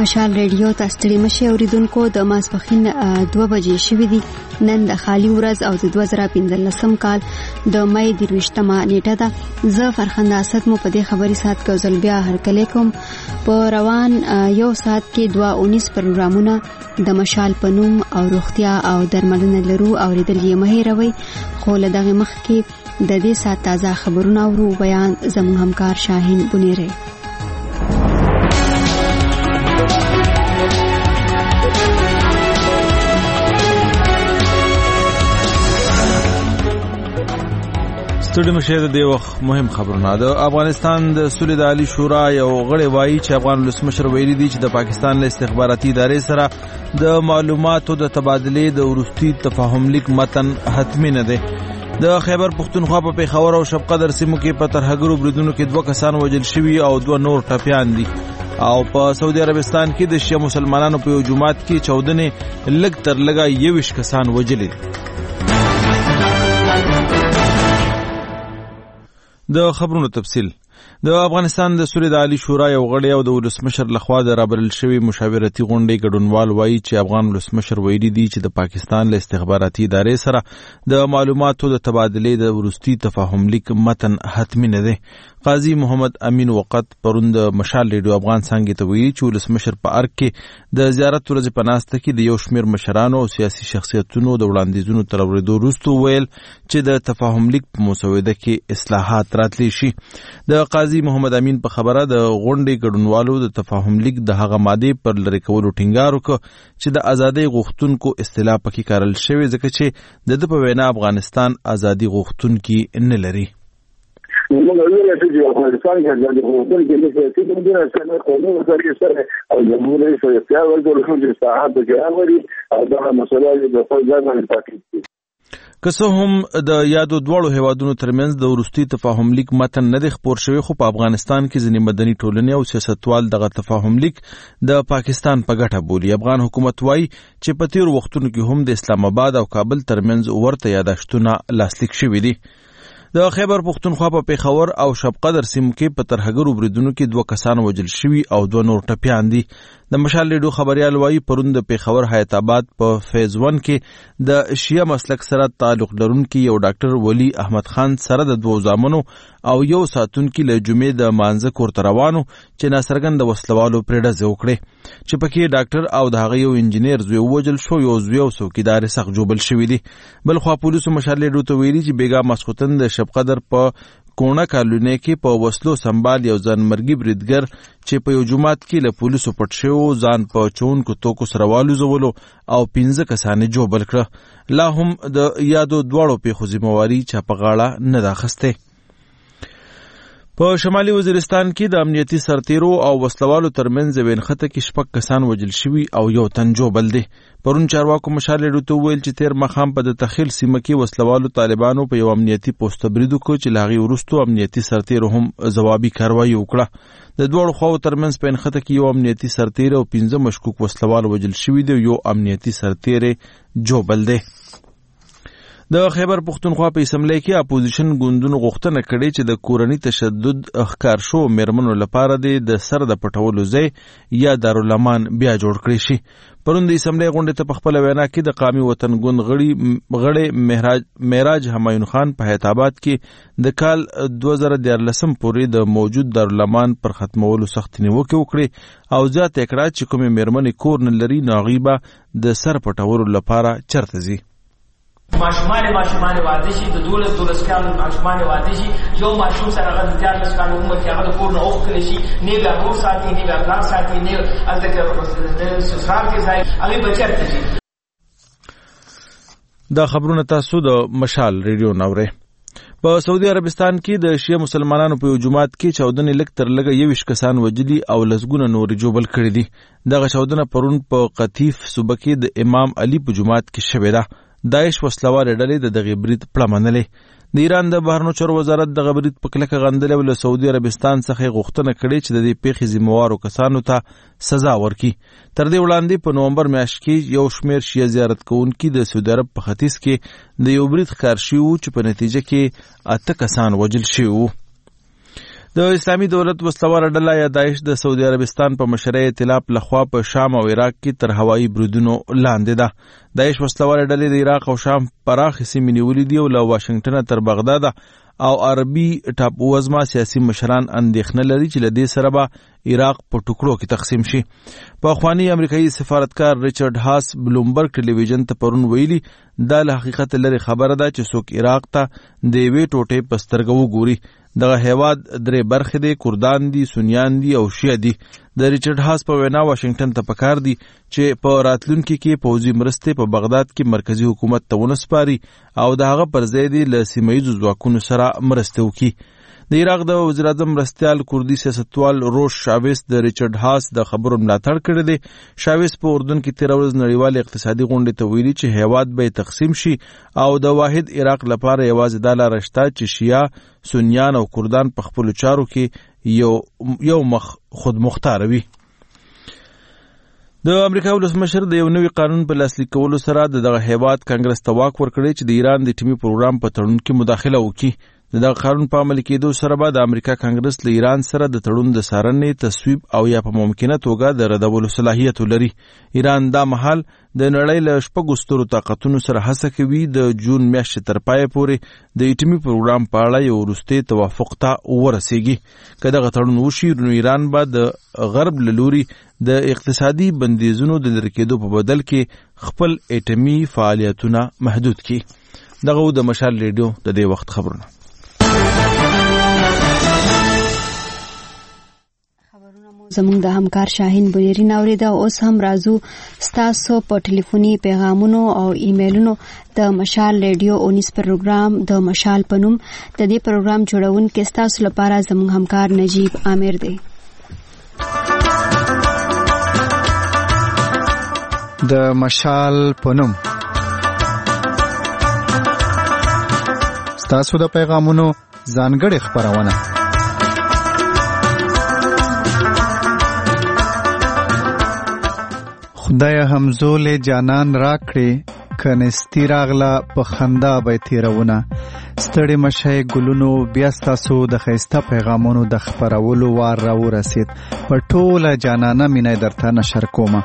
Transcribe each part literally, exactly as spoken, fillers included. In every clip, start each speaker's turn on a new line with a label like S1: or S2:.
S1: مشال ریډیو ته ستړي مشي اوریدونکو د ماسپښین دوه بجې شوې دي. نن د خالي ورځ او د دوه زره پنځلسم کال د مې درویشتمه نیټه ده. زه فرخنده اسد مو په دې خبري سات کې ځل بیا هرکلی کوم. په روان یو ساعت کې دوه اونیس پروګرامونه د مشال پنوم او روغتیا او درملنه لرو اوریدل یې مهیروي. خو له دغه مخ کې د دې سات تازه خبرونه اورو. بیان زموږ همکار شاهین بنيره.
S2: ستړي مشه د وخت مهم خبرونه. د افغانستان د سولې د عالی شورا یو غړی وایي چې افغان ولسمشر ویلي دی چې د پاکستان له استخباراتي ادارې سره د معلوماتو د تبادلې د وروستي تفاهم لیک متن حتمی نه دی. د خیبر پختونخوا په پیښور او شبقدر سیمو کې په ترهګرو بریدونو کې دوه کسان وژل شوي او دوه نور ټپیان دي. او په سعودي عربستان کې د شیعه مسلمانانو په یو جماعت کې چودنې لږ تر لږه یویشت کسان وژلي دي. د خبرونو تفصیل. د افغانستان د سولې د عالی شورا یو غړی او د ولسمشر لخوا د رابلل شوی مشاورتي غونډې ګډونوال وایي چې افغان ولسمشر ویلي دی چې د پاکستان له استخباراتي ادارې سره د معلوماتو د تبادلې د وروستي تفاهم لیک متن حتمی نه دی. قاضي محمد امین وقت پرون د مشال ریډیو افغان څنګه ته ویلي چې ولسمشر په ارګ کې د زیارت ورځې په ناسته کې د یو شمېر مشرانو او سیاسي شخصیتونو د وړاندیزونو تر اورېدو وروسته ویل چې د تفاهم لیک په مسوده کې اصلاحات راتلی شي. د قاضي محمد امین په خبره د غونډې ګډونوالو د تفاهم لیک د هغه ماده پر لری کولو ټینګار وکړ چې د ازادۍ غوښتونکو اصطلاح پکې کارل شوی ځکه چې د د په وینا افغانستان ازادي غوښتونکي نه لري.
S3: موږ ویل چې افغانستان کې د غوښتونکو نه څه چې موږ سره قانون سره سره او جمهوریت سره اختیار ورکړل چې صحت د جوړوري او دا مسله د خپل ځان پاتې.
S2: که څه هم د یادو دواړو هیوادونو ترمنځ د وروستي تفاهم لیک متن نه دی خپور شوی، خو په افغانستان کې ځینې مدني ټولنې او سیاستوال دغه تفاهم لیک د پاکستان په ګټه بولي. افغان حکومت وایي چې په تیرو وختونو کې هم د اسلام آباد او کابل ترمنځ ورته یاداشتونه لاسلیک شوي دي. د خیبر پختونخوا په پیښور او شبقدر سیمو کې په ترهګرو بریدونو کې دوه کسان وژل شوي او دوه نور ټپیان دي. د مشال ریډیو خبريال وایي پرون د پیښور حیات آباد په فیز ون کې د شیعه مسلک سره تعلق لرونکي یو ډاکټر ولی احمد خان سره د دوه زامنو او یو ساتونکي له جمعې د مانځه کور ته روانو چې ناڅرګند وسلوالو پرې ډزې وکړې چې پکې ډاکټر او د هغه یو انجینیر زوی وژل شو، یو زوی او څوکیدار سخت جوبل شوي دي. بلخوا پولیسو مشال ریډیو ته ویلي چې بیګا ماسخوتن د شبقدر په کونه کالونی کې په وسلو سنبال یو ځانمرګي بریدګر چې په یو جماعت کې له پولیسو پټ شو ځان په چونکو توکو سره والوزولو او پنځه کسانې جوبل کړه. لا هم د یادو دواړو پیښو ذمہواري چا په غاړه نه ده اخیسته. په شمالي وزیرستان کې د امنیتي سرتیرو او وسلوالو ترمنځ وینخته کې شپږ کسان وژل شوي او یو تن جوبل دی. پرون چارواکو مشال ریډیو ته ویل چې تیر مخام په د تخیل سیمه کې وسلوالو طالبانو په یو امنیتي پوسټ برید وکړ چې له هغې وروسته امنیتي سرتیرو هم ځوابي کاروایي وکړه. د دواړو خواو ترمنځ په وینخته کې یو امنیتي سرتیر او پنځه مشکوک وسلوال وژل شوي دي او یو امنیتي سرتیر جوبل دی. د خیبر پختونخوا په اسمبلی کې اپوزیشن ګوندونو غوښتنه کړې چې د کورني تشدد ښکار شو میرمنو لپاره د سر د پټولو ځای یا دارالامان بیا جوړ کړی شي. پرون د اسمبلی غونډې ته په خپله وینا کې د قامي وطن ګوند غړي غړی معراج همایون خان په حیات آباد کې د کال دوه زره دیارلسم پورې د موجود دارالامان پر ختمولو سختې نیوکې وکړې او زیاته یې کړه چې کومې میرمنې کور نه لري نو هغوی به د سر پټولو لپاره چرته ځي.
S4: ماشومان ماشومان واده شي د دولس دولس کالو ماشومان واده شي یو ماشوم سره هغه د دیارلس کالو عمر کې هغه د کور نه اوښتلی شي نه بیا کور ساتي نه بیا پلار ساتي نه هلته کې سسرال کې ځای هغوی به چېرته ځي.
S2: دا خبرونه تاسو د مشال ریډیو نه اورئ. په سعودي عربستان کې د شیعه مسلمانانو په یو جماعت کې چاودنې لږ تر لږه یویشت کسان وژلي او لسګونه نورې جوبل کړي دي. دغه چاودنه پرون په قطیف صوبه کې د امام علي په جومات کې شوې ده. داعش وسلوارې ډلې د دغې برید پړه منلې. د ایران د بهرنیو چارو وزارت دغه برید په کلکه غندلی او له سعودي عربستان څخه یې غوښتنه کړې چې د دې پیښې ذمهوارو کسانو ته سزا ورکړي. تر دې وړاندې په نومبر میاشت کې یو شمېر شیعه زیارت کوونکي د سعودي عرب په ختیځ کې د یو برید ښکار شوي وو چې په نتیجه کې اته کسان وژل شوي وو. د اسلامي دولت وسلواره ډله یا داعش د سعودي عربستان په مشرۍ ائتلاف لخوا په شام او عراق کې تر هوایي برودونو لاندې ده. داعش وسلواره ډلې د عراق او شام پراخې سیمې نیولې دي او له واشنګټن تر بغداد او عربي ټاپو وزما سیاسي مشران اندېښنه لري چې له دې سره به عراق په ټوکړو کې تقسیم شي. په اخواني امریکایي سفارتکار ریچارډ هاس بلومبرګ ټلویزیون ته پرون ویلي دا له حقیقت لري خبره ده چې څوک عراق ته د یوې ټوټې په سترګه وګوري. دغه هیواد درې برخې دي، کردان دي، سنیان دي او شیعه دي. د ریچارډ هاس په وینا واشنګټن ته پکار دي چې په راتلونکي کې پوځي مرستې په بغداد کې مرکزی حکومت ته ونسپاري او د هغه پر ځای دي له سیمه‌ییزو ځواکونو سره مرسته وکړي. د عراق د وزیر اعظم مرستیال کردي سیاستوال روش شاویس د ریچارډ هاس د خبرو ملاتړ کړی دی. شاویس په اردن کې تیر ورځ نړیوال اقتصادي غونډې ته ویلي چې هیواد به تقسیم شي او د واحد عراق لپاره یوازې دا لاره شته چې شیعه، سنیان او کردان په خپلو چارو کې یو یو مخ خود مختار وي. د امریکا ولسمشر د یو نوي قانون په لاسلیک کولو سره دغه هیواد کانګرس ته واک ورکړی چې د ایران د ټیمي پروګرام په تړون کې مداخله وکړي. دغه قانون په عملي کېدو سره به د امریکا کانګرس له ایران سره د تړون د څارنې، تصویب او یا په ممکنه توګه د ردولو صلاحیت لري. ایران دا مهال د نړۍ له شپږو سترو طاقتونو سره هڅه کوي د جون میاشتې تر پایه پورې د ایټمي پروګرام په اړه یو وروستی توافق ته ورسیږي. که دغه تړون وشي نو ایران به د غرب له لوري د اقتصادي بندیزونو د لرې کېدو په بدل کې خپل ایټمي فعالیتونه محدود کړي. دغه د مشال ریډیو د دې وخت خبرونه.
S1: زموږ د همکار شاهین بنيري ناوریده. اوس هم راځو ستاسو په ټلیفوني پیغامونو او ایمیلونو د مشال ریډیو اونیس پروګرام د مشال پنوم د دې پروګرام جوړونکي ستاسو لپاره زموږ همکار نجیب عامر دی.
S5: د مشال پنوم ستاسو د پیغامونو ځانګړې خبرونه. خدای همزول جانان راکړي کنيستي راغلا په خندا به تیرونه. ستړي مشه ګلونو بیا ستاسو د خيسته پیغامونو د خبرولو وار را ورسید. په ټوله جانانه مینه درته نشر کومه.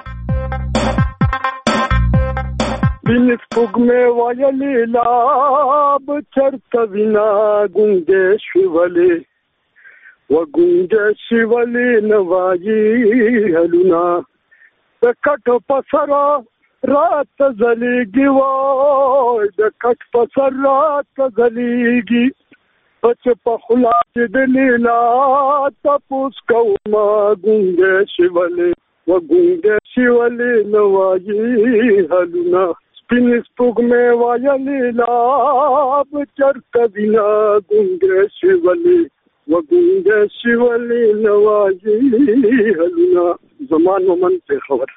S3: بینس پوگمه وایلی لاب چرتا وینا گونگه شولی و گونگه شولی نواجی هلونا د کټ پسرا رات زلیگی وای د کټ پسر رات زلیگی بچ پخلا چې د لیلا تپوس کوما گونگه شولی و گونگه شولی نواجی هلونا سپینس پوگمه وایلی لاب چرتا وینا گونگه شولی و گونگه شولی نواجی هلونا. زمان مومن په خبر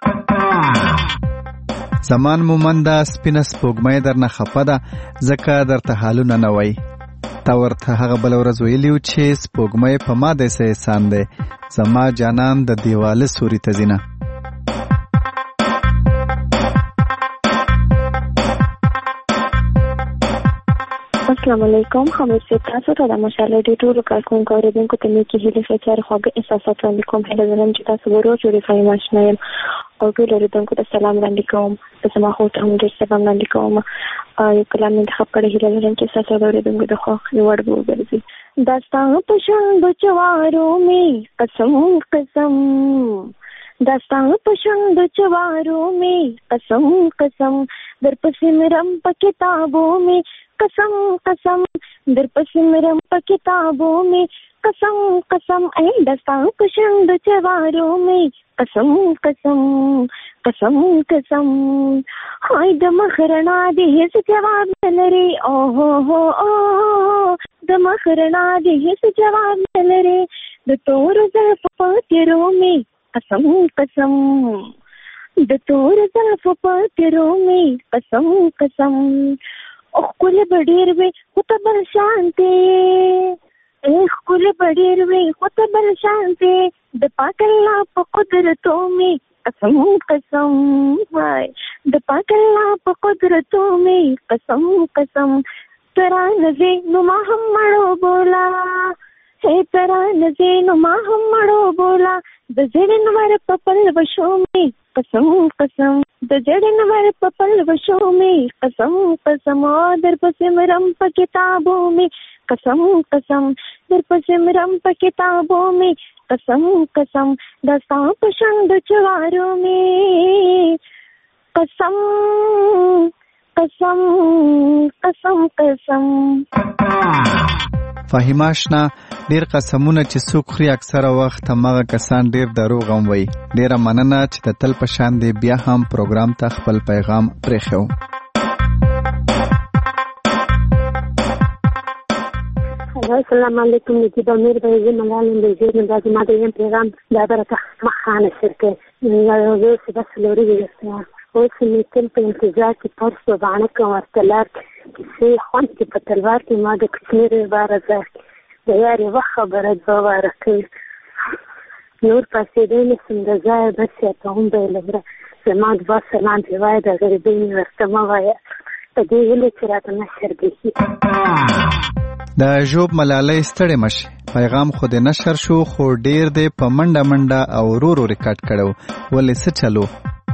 S5: زمان مومن دا سپینس پوگمه در نه خفه ده ځکه درته حالونه نه وای. تا ورته هغه بل ورځ ویلیو چې سپوږمۍ په ما داسې احسان دی زما جانان د دیواله سوري ته ځینه.
S6: السلام علیکم. خبر سے تاسو ته د مشال ډیو ټول کارکونکو اوریدونکو ته مې کې هیله فچار خوږه احساسات وړاندې کوم. هله زرم چې تاسو ورو جوړې فای ماشنه يم او ټول اوریدونکو ته سلام وړاندې کوم. زما خو ته هم ډېر سلام وړاندې کوم. یو کلام انتخاب کړی هیله زرم چې تاسو اوریدونکو د خو وړ وګرځي. داستان په شان بچوارو می قسم قسم داستان په شان بچوارو می قسم قسم در پسې مرم په کتابو می قسم قسم در پسې مرم په کتابو می قسم قسم اے داستان په شان بچوارو می قسم قسم قسم قسم هاي د مخرنا دې هیڅ جواب نه لري. او هو هو او د مخرنا دې هیڅ جواب نه لري. د تور زلف په تیرو می قسم قسم د تور زلف په تیرو می قسم قسم. او خپل بډیر وي خو ته بل شانته اے خپل بډیر وي خو ته بل شانته د پاک الله په قدرتو می قسم قسم وای د پاک الله په قدرتو می قسم قسم ترانه نو ما هم مړو بولا है जरा नज़ीनो माँ हम मड़ो बोला द जड़न वर पपल वशों में कसम कसम द जड़न वर पपल वशों में कसम कसम दर पसिमरम प किताबों में कसम कसम दर पसिमरम प किताबों में कसम कसम दस्तां पसंद चवारों में कसम कसम कसम कसम
S5: فهیمه آشنا ډیر قسمونه چې څوک خوري اکثره وخت هماغه کسان ډیر دروغ هم وایي. ډیره مننه چې د تل په شان دی بیا هم پروګرام ته خپل پیغام پرېښو.
S7: السلام علیکم نجیبه میر به زه ملالم د زیر من دازې ما د یم پیغام دا برکه مخانه شرکه یو څه بس لوري ویسته اوس مې تل په انتظار کې پرس و باڼه کوم ورته لار کیسې خوند کې په تلوار کې ما د کوچنۍ باره زار د یارې وخت خبره دوه واره کوي نور پاسېدی نه شم د ځایه بس یا ته هم به یې لوره زما دوه سلام چې وایه د غریبۍ مې ورته مه وایه په دې هیلې چې راته نشر بېخي
S5: د ژوب ملالۍ ستړې مشي پیغام خو دې نشر شو خو ډیر دې په منډه منډه او ورو ورو ریکارډ کړو ولې څه چلو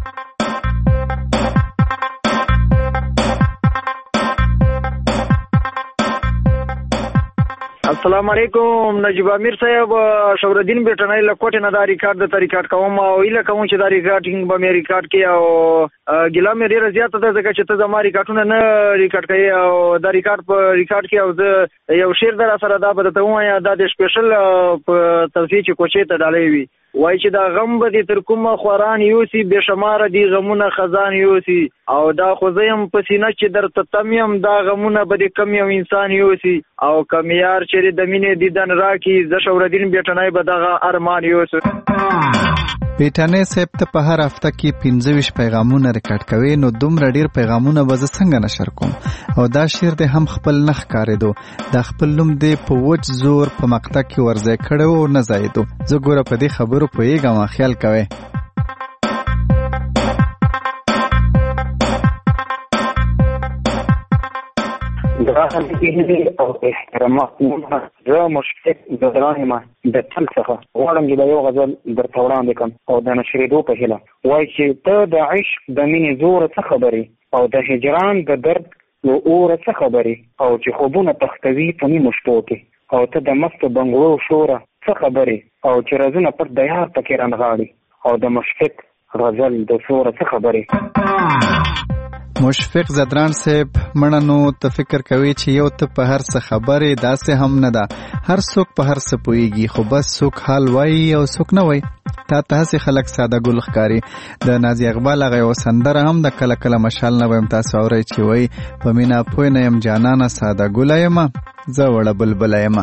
S8: السلام علیکم نجیب امیر صاحب شورالدین بیٹنای لکوټ نه دا ریکارډ د طریقات کوم او اله کوم چې دا ریکارډینګ به مې ریکارډ کې او ګیلا مې ډیره زیاته ده ځکه چې ته زما ریکارډونه نه ریکارډ کوي او دا ریکارډ په ریکارډ کې او زه یو شعر در سره دا به ته وایم دا د سپیشل په توصیه چې کوچې ته ډالې وي وای چې دا غم به دې تر کومه خوران یوسي بې شماره دي غمونه خزان یوسي او دا خو زه یم په سینه چې درته تم یم دا غمونه به دې کم یو انسان یوسي او کم یار چېرې د مینې دیدن راکړي زه شورالدین بیټنی به دغه ارمان یوسم
S5: بیټنی صاحب ته په هر هفته کې پنځه ویشت پیغامونه ریکارډ کوي نو دومره ډیر پیغامونه به زه څنګه نشر کوم او دا شعر دې هم خپل نه ښکارېدو دا خپل نوم دې په وچ زور په مقطع کې ورځای کړی و او نه ځایېدو زه ګوره په دې خبرو پوهېږم خیال کوئ
S9: دراهم کې او احترامات زه مشفق د دراهمه د تل څخه غواړم چې د یو غزل درته وړاندې کړم او د نشرېدو په هیله وایي چې ته د عشق د مینې زوره څه خبرې او د هجران د درد له اوره څه خبرې او چې خوبونه تختوي په نیمو شپو کې او ته د مستو بنګړو شوره څه خبرې او چې رازونه پټ د یار پکې رانغاړي او د مشفق غزل د سوره څه خبرې
S5: مشفق زدران صاحب مړنو ته فکر کوي چې یو ته په هر څه خبرې داسې هم نه ده هر څوک په هر څه پوهیږي خو بس څوک حال وایي او څوک نه وایي تا ته هسې خلک ساده ګل ښکاري د نازي اقبال هغه یوه سندره هم د کله کله مشال نه ویم تاسو اورئ چې وایي په مینه پوه نه یم جانانه ساده ګله یمه زه وړه بلبله یمه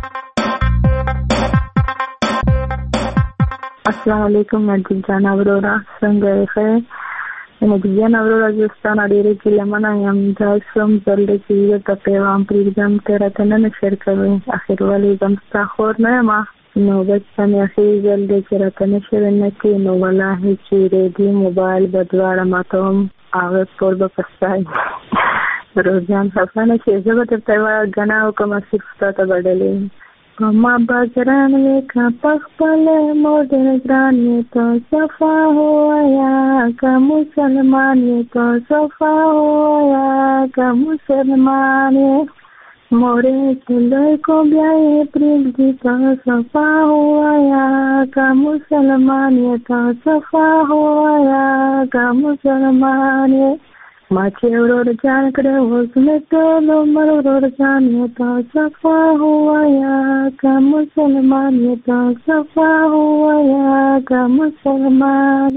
S6: السلام علیکم نجیب جان اورورا څنګه یې ښه نجیب جان اورورا زه ستا نه ډېرې ګیلمنه یم دا څوم ځل دی چې زه ته پیغام پرېږدم ته راته نه نشر کوې اخر ولې زم ستا خور نه یم نو بس ته مې اخر ځل دی چې راته نشر نه کړې نو والله چې ریډي موبایل به دواړه ماته هم هغه ټول به په ستا روزان خفه نه شې زه به درته یوه ګناه وکړم صرف ستا ته به ډلې ما بازران ویکا پخپل مودر گرانی تو صفا ہوا کا مسلمان تو صفا ہوا کا مسلمان مورے چلے کو بیائے پریل دی تو صفا ہوا کا مسلمان تو صفا ہوا کا مسلمان ما چې ورور جان کړه اوس مې ټول عمر ورور جان یې تا صفا هوایا که مسلمان یې تا صفا هوایا که مسلمان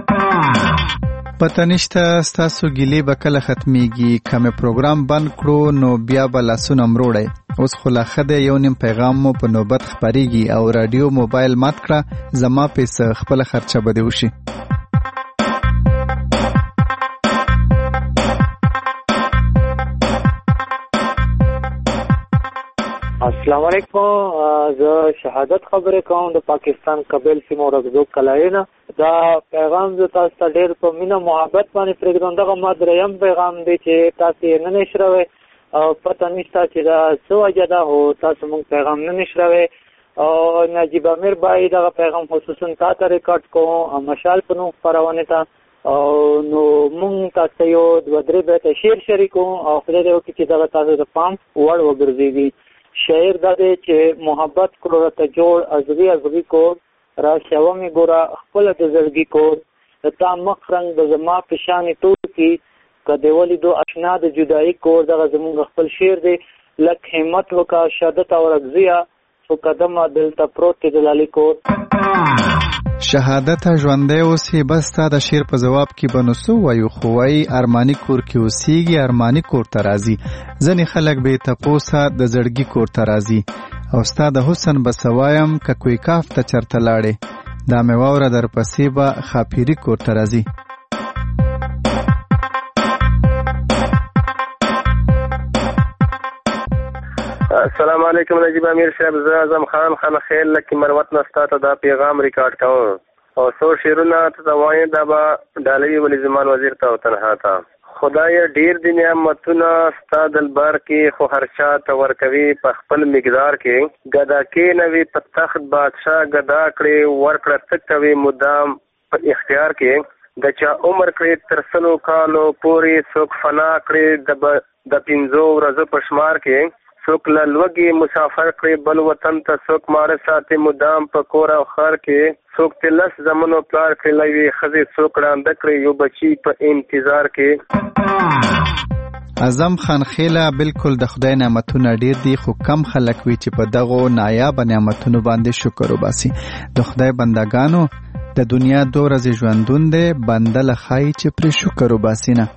S5: پته نشته ستاسو ګیلې به کله ختمیږي که مې پروګرام بند کړو نو بیا به لاسونه مروړی اوس خو لا ښه دی یو نیم پیغام مو په نوبت خپریږي او راډیو موبایل مات کړه زما پیسه خپله خرچه به دې وشي
S10: السلام علیکم زه شهادت خبرې کوم د پاکستان قبیل سیمه ورغزو کلاینا دا پیغام زه تاسو ته ډېر په مینه محبت باندې پرېږدم دغه ما دریم پیغام دی چې تاسو یې نه نشروئ پته نشته چې دا څه وجه ده، خو تاسو موږ پیغام نه نشروي. او نجیب امیر بای دغه پیغام خصوصا تا ته ریکارډ کوم مشال په نوم خپرونې ته، او نو موږ تاسو یو دوه درې بیته شعر شریکو او خدای دې وکړي چې دغه تاسو د پام وړ وګرځېږي. شعر دا دی چې محبت کړو راته جوړ ازغي ازغي کور، را شوه مې ګوره خپله د زړګي کور، د تا مخ رنګ د زما په شانې تور کي، که دې ولیدو اشنا د جدایي کور. دغه زمونږ خپل شعر دی. لک همت وکړه شهادت او رګزیه، څو قدمه دلته پروت دی د لالي کور.
S5: شهادت ژوندی اوسې بس تا د شعر په جواب کې به نو څه وایو، خو وایي ارماني کور کې اوسېږي ارماني کور ته راځي، ځینې خلک بې تپوسه د زړګي کور ته راځي. او ستا د حسن به څه وایم که کوی کاف ته چرته لاړې، دا مې واوره درپسې به خاپیري کور ته راځي.
S11: السلام علیکم نجیب امیر صاحب، زه اعظم خان خان خیل لکه مروت نه ستا ته دا پیغام ریکارډ کوم او څو شعرونه ته وایي دا به ډالوي ولی زمان وزیر ته او تنها ته. خدای ډیر دی نعمتونه ستا دلبر کې، خو هر چا ته ورکوي په خپل مقدار کې. ګدا کې نوي په تخت بادشاه ګدا کړې، ورکړه څه کوي مدام په اختیار کې. د چا عمر کړې تر سلو کالو پورې، څوک فنا کړې د پنځو ورځو په شمار کې. څوک له لوږې مسافر کړې بل وطن ته، څوک ماره ساتي مدام په کور او خر کې. څوک ته لس زمنو پلار کړې لوي ښځې، څوک ړانده کړې یو بچي په انتظار کې.
S5: اعظم خان خیله بالکل د خدای نعمتونه ډیر دي، خو کم خلک وي چې په دغو نایابه نعمتونو باندې شکر وباسي. د خدای بندګانو د دنیا دوه ورځې ژوندون دی، بنده له ښایي چې پرې شکر وباسي نه.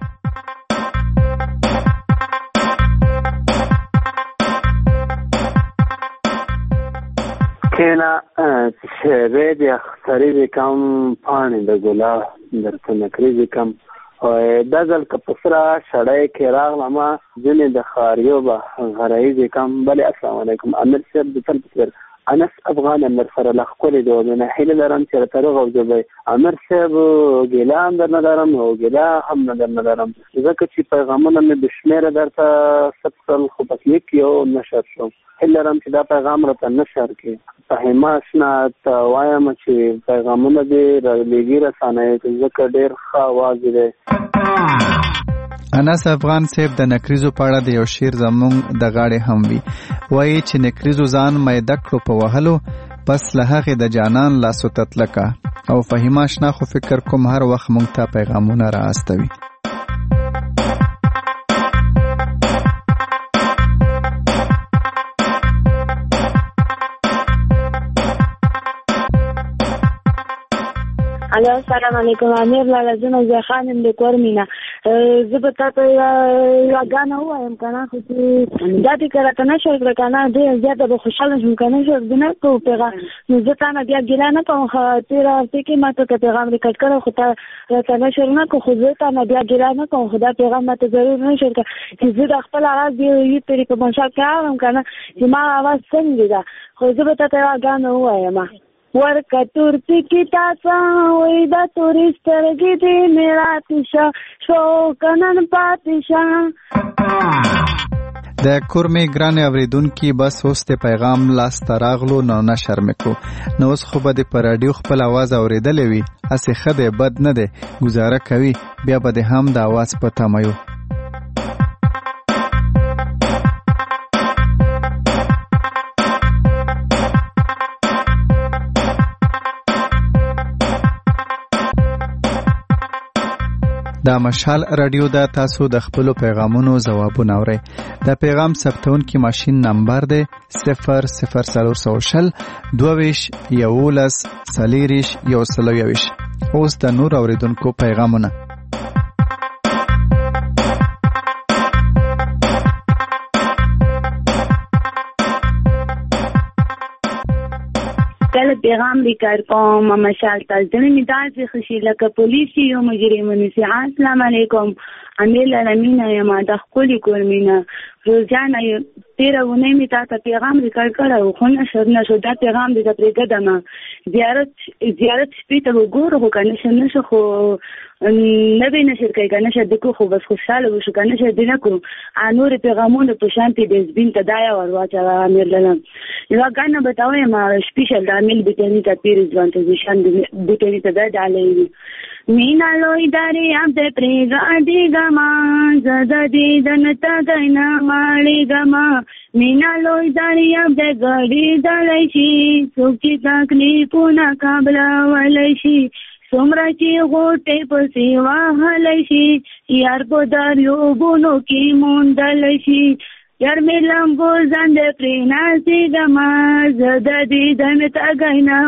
S12: کینا شعرې د اخترې د کم پاڼې د ګلا درته نکرې د کم دا ځل که په سره شړی کې راغلم ځینې د خاریو به غرایي د کم. بلې السلام علیکم امیر صاحب د تل په انس افغان امیر سره له ښکلې د ومنه هیله لرم چې راته روغ او جوړ امیر صاحب ګیله هم در نه لرم او ګیله هم نه در نه لرم، ځکه چې پیغامونه مې بې شمېره درته ثبت کړل خو په کلیک یو نشر شو. هیله لرم چې دا پیغام راته نشر کړي. فهیمه اشنا ته وایم چې پیغامونه دې رالیږي رسانیو ته، ځکه ډېر ښه اواز دی.
S5: انس افغان صاحب د نکریزو په اړه د یو شعر زمونږ د غاړې هم وي، وایي چې نکریزو ځان میده کړو په وهلو، پس له هغې د جانان لاسو تتلکه. او فهیمه اشنا خو فکر کوم هر وخت مونږ ته پیغامونه را استوي.
S13: الو السلام علیکم امیر لاله زنه زه خانم د کورمینا زه به تاسو یو غاڼه وایم کنه، خو دا دې کړه کنه شو کړه کنه دې زیاته به خوشاله شم کنه شو دنه کو پیغام نو زه تا نه بیا ګیلا نه کوم، خو تیر ورته کې ماته ته پیغام ریکارډ کړو، خو تا راته نه شو نه کو، خو زه تا نه بیا ګیلا نه کوم، خدا پیغام ماته ضرور نه شو چې زه د خپل आवाज یو طریقه منشا کوم کنه چې ما आवाज څنګه ده، خو زه به تاسو غاڼه وایم. ورکا تورتی کی تاسا وی دا تورسترگی دی میرا تیشا شوکنن پاتیشا.
S5: د کورمې ګران اوریدونکي بس اوس د پیغام لاس ته راغلو نو نشر مکو نو اوس خو به د پر رادیو خپل आवाज اوریدلې وي، اسې ښه دی بد نه دی، گزاره کوي بیا به د هم د आवाज په تمایو. دا مشال رادیو دا تاسو د خپلو پیغامونو ځوابونه اورئ. دا پیغام ثبتونکي ماشین نمبر دی صفر صفر څلور سوه شل دوه ویشت یولس څلېرویشت یو سل او یوویشت. اوس د نور اوریدونکو پیغامونه.
S13: کله پیغام ریکارډ کوم مشال تاسو د میدان خوشي لکه پولیسي او مجرمونو سي. السلام علیکم امیر الامین یم د خپل کورمینا روزانه تیره ونې مې تا ته پیغام ریکارډ کړی خو نشر نه شو. دا پیغام دې ته پرېږدم زیارت زیارت شپې ته وګورو خو که نشر نه شو خو نه به نشر کوي، که نشر دې کړو خو بس خوشحاله وشو، که نشر دې نه کړو نورې پیغامونه په شانتې ډسبین ته دا یې ور واچوه امیر للم. یوه ګڼه به ته وایم سپیشل د امیل بټني ته پیر ځوان ته زیشان بټني ته دا ډالۍ وي. مینا لوی دریاب دې پرېږدېږم زه د دیدن تږی نه مړېږم. مینا لوی دریاب دې ګډېدلی شي څوک چې تکلیفونه قبلولی شي، څومره چې غوټې پسې وهلی شي یار په دریابونو کې موندلی شي. یار مې لمبو ځان دې پرې ناستېږم زه د دیدن تږی نه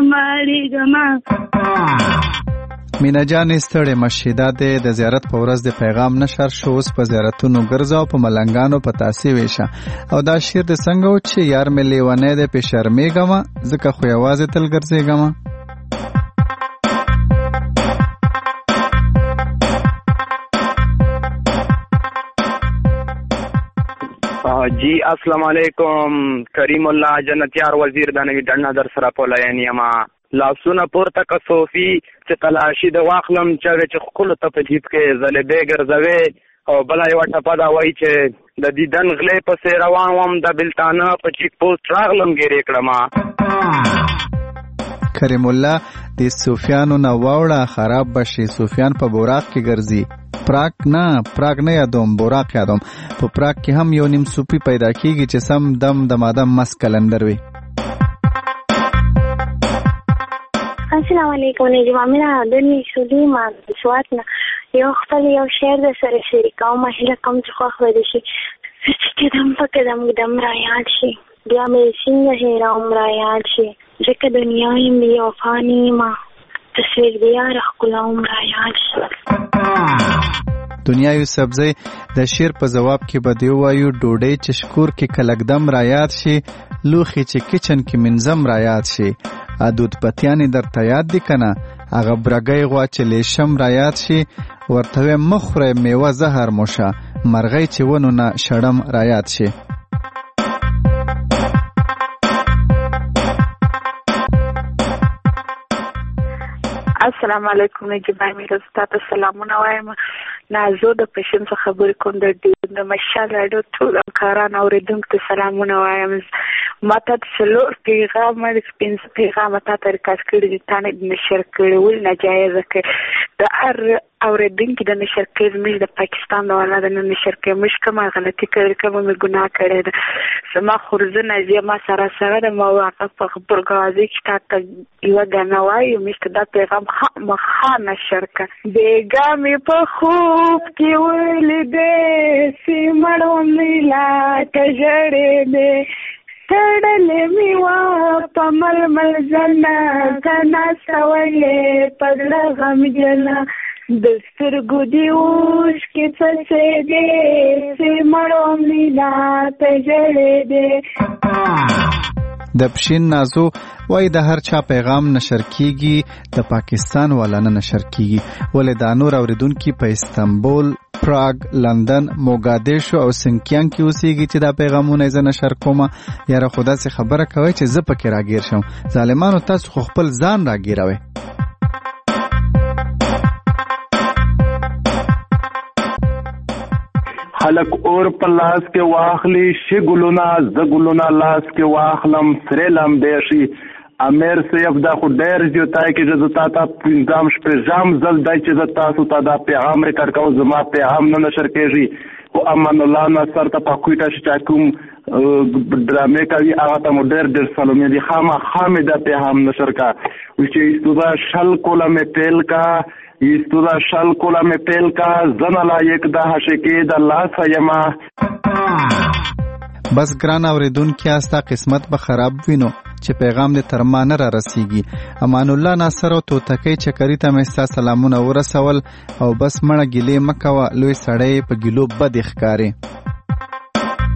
S13: مړېږم.
S5: مینا جانې ستړې مشې دا دی د زیارت په ورځ د پیغام نشر شو، اوس په زیارتونو ګرځه او په ملنګانو په تاسې ویشه. او دا شعر د څنګه و چې یار مې لیونی دی پې شرمېږم ځکه خو یوازې تل ګرځېږم.
S9: جی السلام علیکم. کریم الله جنتیار وزیر د نوي ډنډ در سره په لاین یم. لاسونه پورته که صوفي چې تلاشي د واخلم چغې چې ښکلو ته په جیب کې ځلېبې ګرځوې. او بله یوه ټپه دا وایي چې د دیدن غلې پسې روان وم د بلتانه په چیک پوسټ راغلم ګیرې کړمه.
S5: کریم الله د صوفیانو نه واوړه خراب بشي، صوفیان په براق کې ګرځي. پراک نه پراک نه یادوم براق یادوم. په پراک کې هم یو نیم صوفي پیدا کیږي چې سم دم دمادم مست کلندر وي.
S6: السلام علیکم. نجیب امیر دنی سلیمان سوات نه یو خپل یو شعر د سره شریکوم هیله کوم چې خوښ وي شي چې قدم په قدم قدم را یاد شي بیا مې څنګه هېروم را یاد شي ځکه دنیا یم بې وفا نیمه تصویر د یار ښکلاوم را یاد شي.
S5: دنیا یوسفزی د شعر په جواب کې به دی وایو ډوډۍ چې شکور کې کلکدم را یاد شي، لوښي چې کچن کې منظم را یاد شي، دود پتیانې درته یاد دي که نه هغه برګۍ غوا چې لیشم را یاد شي، ورته ویم مه خورئ میوه زهر موشه مرغۍ چې ونو نه شړم را یاد شي.
S14: السلام علیکم. نجیب امیر ستا ته سلامونه وایم. نازو د پشن څخه خبرې کوم د د مشال راډیو ټول همکاران اورېدونکو ته سلامونه وایم. ما ته څلور پیغامه پنځه پیغامه تا ته ریکارډ کړي دي، تا نه نشر کړي ول ناجایزه کړي د هر اورېدونکي د نشر کړي زموږ د پاکستان د والا د نشر کړي موږ کومه غلطي کړې کومه مې ګناه کړې ده زما خورزونه زه ما سره سره د موافق په خبرګوازي کې تا ته یوه ګڼه وایي موږ دا پیغام خامخا نشر کړه. بیګا مې په خوب کې ولیدې چې مړوندې لا ته ژړېدې تړلې مې وه په ململ زنه که ناستولې په زړه غمجنه د سترګو دې اوښکې څڅېدې چې مړوندې لا ته ژړېدې.
S5: د پشین نازو وای د هر چا پیغام نشر کیږي د پاکستان والا نه نشر کیږي، ولې دا نور اوریدونکي په استنبول، پراگ، لندن، موګادیشو او سنکیان کې اوسېږي چې دا پیغامونه زه نشر کومه. یاره خو داسې خبره کوئ چې زه پکې راګیر شم. ظالمانو تاسو خو خپل ځان راګیروئ.
S15: خلق اور په لاس کې واخلي شي ګلونه زه ګلونه لاس کې واخلم سره لمبې شي. امیر صاحب دا خو ډېر زیاتای کې چې تا ته پنځم شپږم ځل دی چې زه تاسو ته دا پیغام ریکارډ کوم زما پیغام نه نشر کېږي. خو امان الله نصر ته په کویټه چې کوم ډرامې کوي هغه ته مو ډېر ډېر سلامونه دي. خامخا مې دا پیغام نشر کا چې استودا شل کوله مې پیل کا استودا شل کوله مې پیل کا زنه لایق د حشکې د لاسه یما.
S5: بس ګران اوریدونکي استا قسمت به خراب وینو چې پیغام دې تر ما نه را رسیږي. امان الله ناصر او توتکۍ چکري ته مې ستا سلامونه ورسول او بس مړه ګیلې مه کوه لوی سړی په ګیلو بد ښکاري.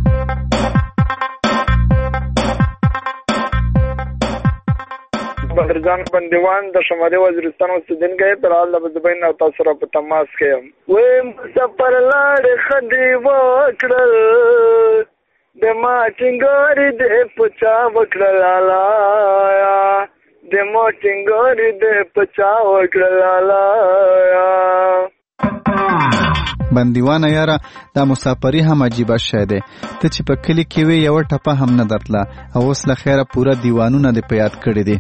S9: بدر
S8: میرزان بندیوان د شمالي وزیرستان اوسیدونکی تر حاله به زبین او تاسو سره په تماس کې یم. وې مسافر لاړې خدي وکړل د ما ټینګاري دې پچا وکړل لالایا د ما ټینګاري دې پچا وکړل لالایا.
S5: بندیوانه یاره دا مسافری هم عجیبه شی دی. ته چې په کلی کې وې یو ټپه هم نه درتله او اوس له خیره پوره دیوانونه دې په یاد کړي دي.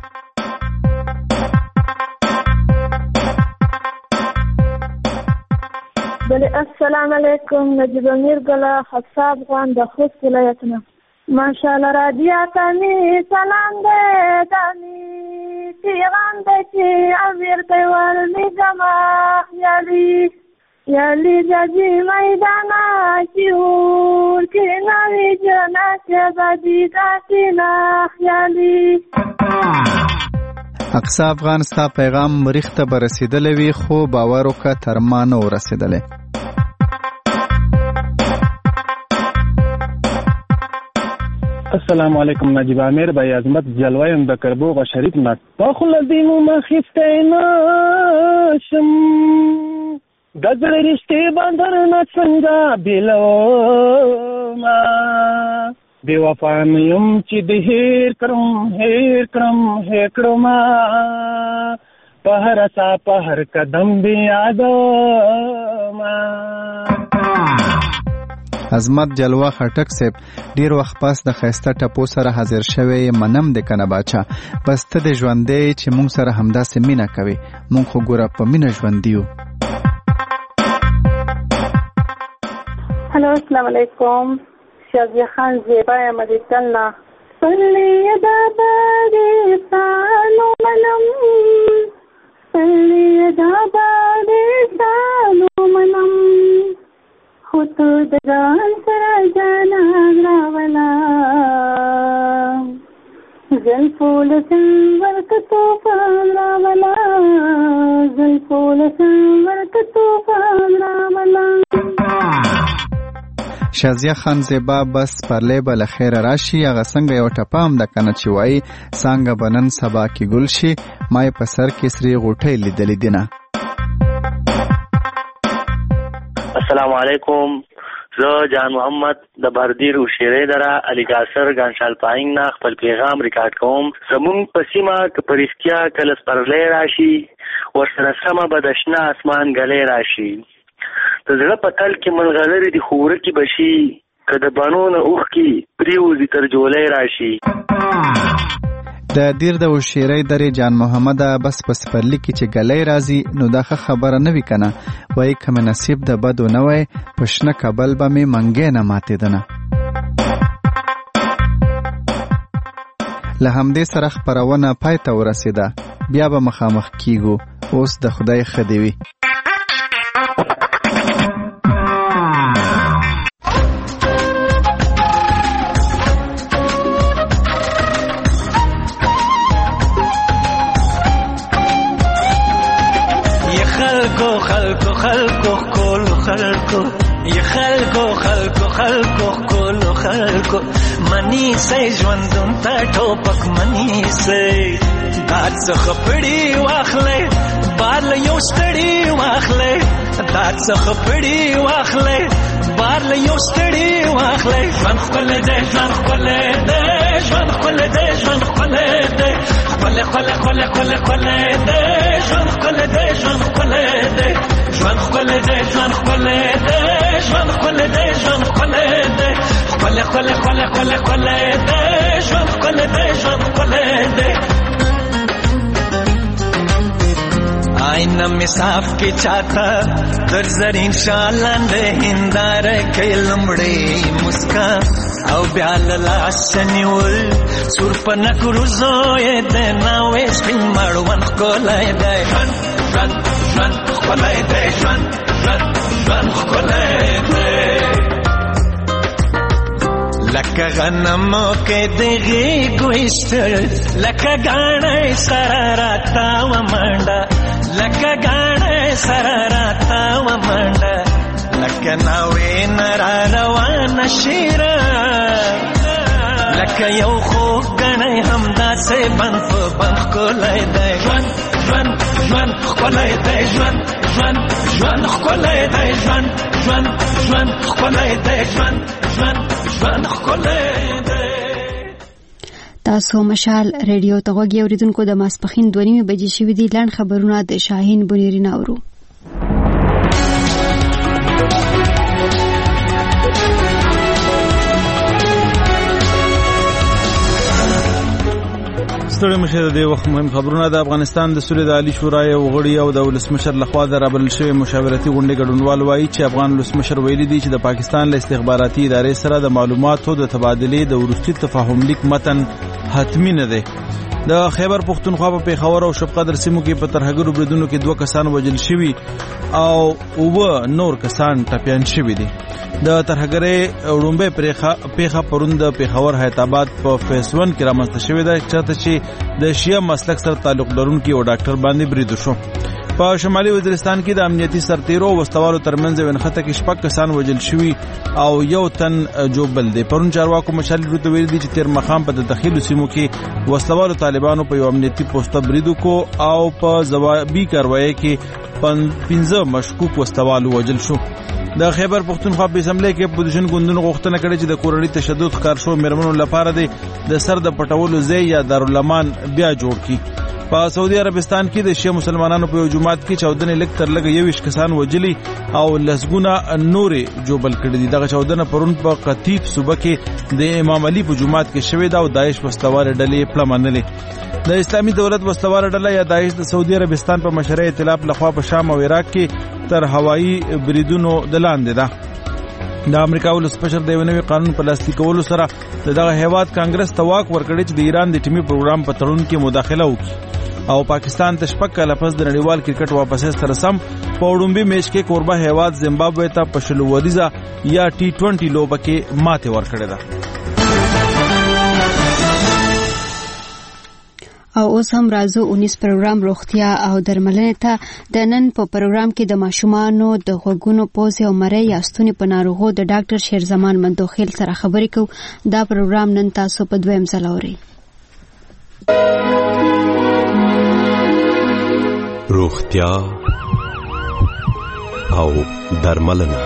S13: بله السلام علیکم. نجیب امیر ګله حفصه افغان د خوست ولایتونه. ماشاءالله رادیا تانی سلام دی تانی پیغام دی چې امیر ته ورنیږمه یالي یالي جاجي میدانا چې اور کې نوې جنا چې بدي داسې نه یالي.
S5: اقصا افغان ستا پیغام مریخ ته به رسېدلی وي خو باور وکړه تر ما نه و رسېدلی.
S16: السلام علیکم. نجیب امیر بای عظمت جلوایم د کربوغ شریف نه په خوله دې مو مخسته نشم د زړه رښتې باندې نه څنګه بلوما بے وفا یم چې د هیر کړم هیر کړم هیر کړم په هر سا په هر قدم دی یادوما.
S5: عظمت جلوه خټک صاحب ډیر وخت پاس د خیسته ټپو سره حاضر شوی منم د کنه باچا بس ته د ژوندې چې مونږ سره همداسې مینه کوي مونږ خو ګوره په مینه ژوندیو.
S17: هلو السلام علیکم. شازیه خان زیبا یم د تلنا صلی دا بادی سالو منم صلی دا بادی سالو منم خود دگان سرا جانا راولا زلفول سنور کتوفان راولا زلفول سنور کتوفان راولا.
S5: شازیه خان زیبا بس پرلی به لخیر راشي هغه څنګه یو ټپه هم د کنه چې وایي څنګه بنن سبا کې ګل شي ما یې په سر کې سرې غوټۍ لیدلې دینه.
S18: السلام علیکم. زه جان محمد د بردیر او شیرې دره علی قاصر ګانشال پاینګ نه خپل پیغام ریکارډ کوم. زمون په سیمه کې پرېختیا کله پرلی راشي ورسره سمه به د شنه اسمان ګلې راشي د زړه په تل کې ملغلرې د خوره کې بشي که د بانو نه اوښکې پریوځي تر جولۍ راشي.
S5: د دیر د وشیرې درې جان محمد بس په سپرلی کې چې ګلۍ راځي نو دا ښه خبره نه وي کنه وایي که مې نصیب د بدو نه وای په شنه کابل به مې منګی نه ماتېدنه. له همدې سره خپرونه پای ته ورسېده بیا به مخامخ کیږو. اوس د خدای ښه دې وي.
S19: خلکو خلکو کولو خلکو یا خلکو خلکو خلکو کولو خلکو منی سي ژوندون ته ټوپک منی سي داد څخه پړی واخلې بار له یو ستړی واخلې داد څخه پړی واخلې بار له یو ستړی واخلې ژوند خپل دې ژوند خپل دې ژوند خپل دې ژوند خپل دې خپل خپل خپل خپل خپل دې ژوند خپل دې ژوند خپل دې ژوند خپل دې ژوند خپل دې ژوند خپل دې ژوند خپل دې خپل خپل خپل خپل خپل دې ژوند خپل دې ژوند خپل دې. آئینه می صاف کی چاہتا در زرین شالند هندار کئی لمڑی مسکا او بیال لاشنیول سور پنک روزوی ده ناوی سپین مروان خکولای ده جوان جوان جوان خکولای ده جوان جوان جوان خکولای ده لکه غنمو که دغی گوشتر لکه گانه سراراتا و منڈا لکه گانه سراراتا و منڈا لکه ناوی نرا روان شیرا لکه که یو خوږ ګڼئ همداسې بند په بند ښکلی دی ژوند ژوند ژوند ښکلی دی ژوند ژوند ژوند ښکلی دی ژوند ژوند ژوند ښکلی دی ژوند ژوند ژوند ښکلی دی.
S1: تاسو مشال ریډیو ته غوږ اورېدونکو د ماسپښین دوه نیمې بجې شوي دي. لنډ خبرونه د شاهین بنيري نه اورو.
S2: ستړي مشه د وخت مهم خبرونه. د افغانستان د سولې د عالی شورا یو غړي او د ولسمشر لخوا د رابلل شوی مشاورتي غونډې ګډونوال وایي چې افغان ولسمشر ویلي دی چې د پاکستان له استخباراتي ادارې سره د معلوماتو د تبادلې د وروستي تفاهم لیک متن حتمی نه دی. د خیبر پختونخوا په پیښور او شبقدر سیمو کې په ترهګرو بریدونو کې دوه کسان وژل شوي او اووه نور کسان ټپیان شوي دي. د ترهګرۍ وړومبۍ پیښه پرون د پیښور حیات آباد په فیس ون کې رامنځته شوې ده چېرته چې د شیعه مسلک سره تعلق لرونکي یو ډاکټر باندې برید وشو. په شمالي وزیرستان کې د امنیتي سرتیرو وسوالو ترمنځ یو نښته کې شپږ کسان وژل شوي او یو تن جوبل دی. پرون چارواکو مشال ورته ویلي دي چې تیر مخام په داخلي سیمو کې وسوالو طالبانو په یو امنیتي پوسټه برید وکړو او په ځوابي کاروایی کې پنځه مشکوک وسوالو وژل شو. د خیبر پختونخوا په اسمبلی کې اپوزیشن ګوندونو غوښتنه کړې چې د کورنۍ تشدد ښکار شو میرمنو لپاره د سر د پټولو ځای یا دارالمان بیا جوړ کړي. په سعودي عربستان کې د شیعه مسلمانانو په یو جماعت کې چاودنې لږ تر لږه یویشت کسان وژلي او لسګونه نورې جوبل کړي دي. دغه چاودنه پرون په قطیف صوبه کې د امام علي په جماعت کې شوې ده او داعش وسلواره ډلې پړه منلې. د اسلامي دولت وسلواره ډله یا داعش د سعودي عربستان په مشرۍ ائتلاف لخوا په شام او عراق کې تر هوایي بریدونو د لاندې ده. د امریکا ولسمشر د یو نوي قانون په لاسلیک کولو سره دغه هیواد کانګرس ته واک ورکړي چې د ایران د ټیمي پروګرام په تړون کې مداخله وکړي او پاکستان ته شپږ کاله پس د نړیوال کرکټ واپسې سره سم په وړومبي میچ کې کوربه هیواد زیمبابوې ته په شلو وریزه یا ټي ټوینټي لوبه کې ماتې ورکړې ده.
S1: او اوس هم راځو اونیس پروګرام روغتیا او درملنې ته. د نن په پروګرام کې د ماشومانو د غوږونو پوزې او مرۍ یا ستوني په ناروغو د ډاکټر شیرزمان مندوخیل سره خبرې کوو. دا پروګرام نن تاسو په دویم ځل اورئ.
S20: روغتیا او درملنه.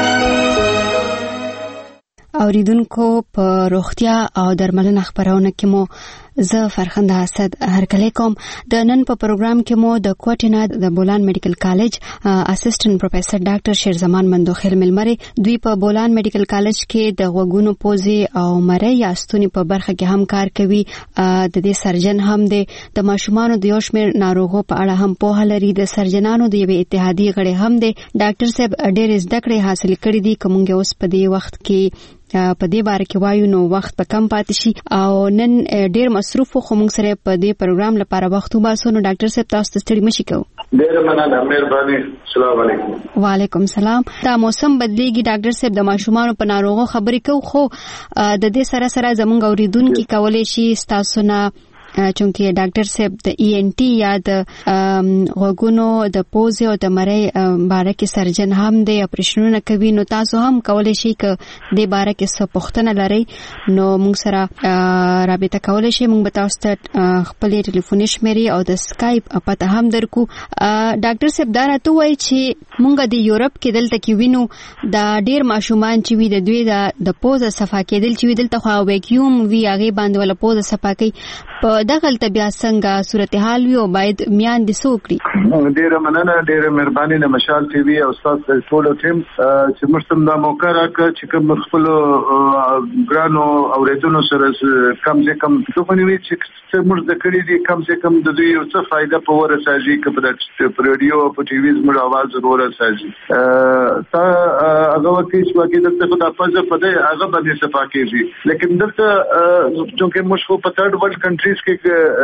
S1: اوریدونکو په روغتیا او درملنه خبرونه کې مو زه فرخنده اسد هرکلی کوم. د نن په پروګرام کې مو د کوټینا د بولان میډیکل کالج اسسټنټ پروفیسور ډاکټر شیرزمان مندوخیل ملمري دوی په بولان میډیکل کالج کې د غوږونو پوزې او مرۍ یا ستوني په برخه کې هم کار کوي. د دې سرجن هم دی. د ماشومانو د یو شمېر ناروغو په اړه هم پوهه لري. د سرجنانو د یوې اتحادیې غړی هم دی. ډاکټر صاحب ډېر زده کړې حاصل کړې دي. کومه اوس په دې وخت کې په دې باره کې وایو نو وخت په کم پاتې شي او نن ډېر مصروف خو موږ سره په دې پروګرام لپاره وخت وباسو. نو ډاکټر صاحب تاسو ته ستړي مشي کوو.
S3: ډېر مننه. مهرباني. السلام علیکم.
S1: وعلیکم السلام. دا موسم بدلیږي ډاکټر صاحب د ماشومانو په ناروغو خبرې کوو خو د دې سره سره زموږ اوریدونکو کولای شي تاسو نه چونکه ډاکټر صاحب د ای ان ټي یا د غوږونو د پوزې او د مرۍ باره کې سرجن هم دی اپریشنونه کوي. نو تاسو هم کولای شئ ک د باره کې څه پوښتنه لرئ نو موږ سره رابطه کولای شئ. موږ به تاسو ته خپل ټلیفوني شمیرې او د سکایپ پته هم درکو. ډاکټر صاحب دا راته وایي چې موږ د یورپ کې دلته کې وینو دا ډیر ماشومان چې وي د دوی د پوزه صفا کېدل چې وي دلته خو ویکیوم وی هغه باندې ولا پوزه صفا کوي. په دغه بیا څنګه صورتحال وي او باید میان دي سوکړي.
S3: ډیره مننه. ډیره مهرباني د مشال ټي وي او استاد ټول ټیم چې موږ ته د موقع راکړه چې کوم خپل ګرانو اوریدونکو سره کم سے کم دوی وی چې موږ د کړي دي کم سے کم د دوی څه فائدہ په ورسېږي چې په رادیو او په ټي وي زموږ आवाज ضرور راځي. تا هغه وخت چې واکې دلته په تاسو په دې هغه باندې صفا کېږي لیکن دلته چې موږ په تھرډ ورلد کنټریز کې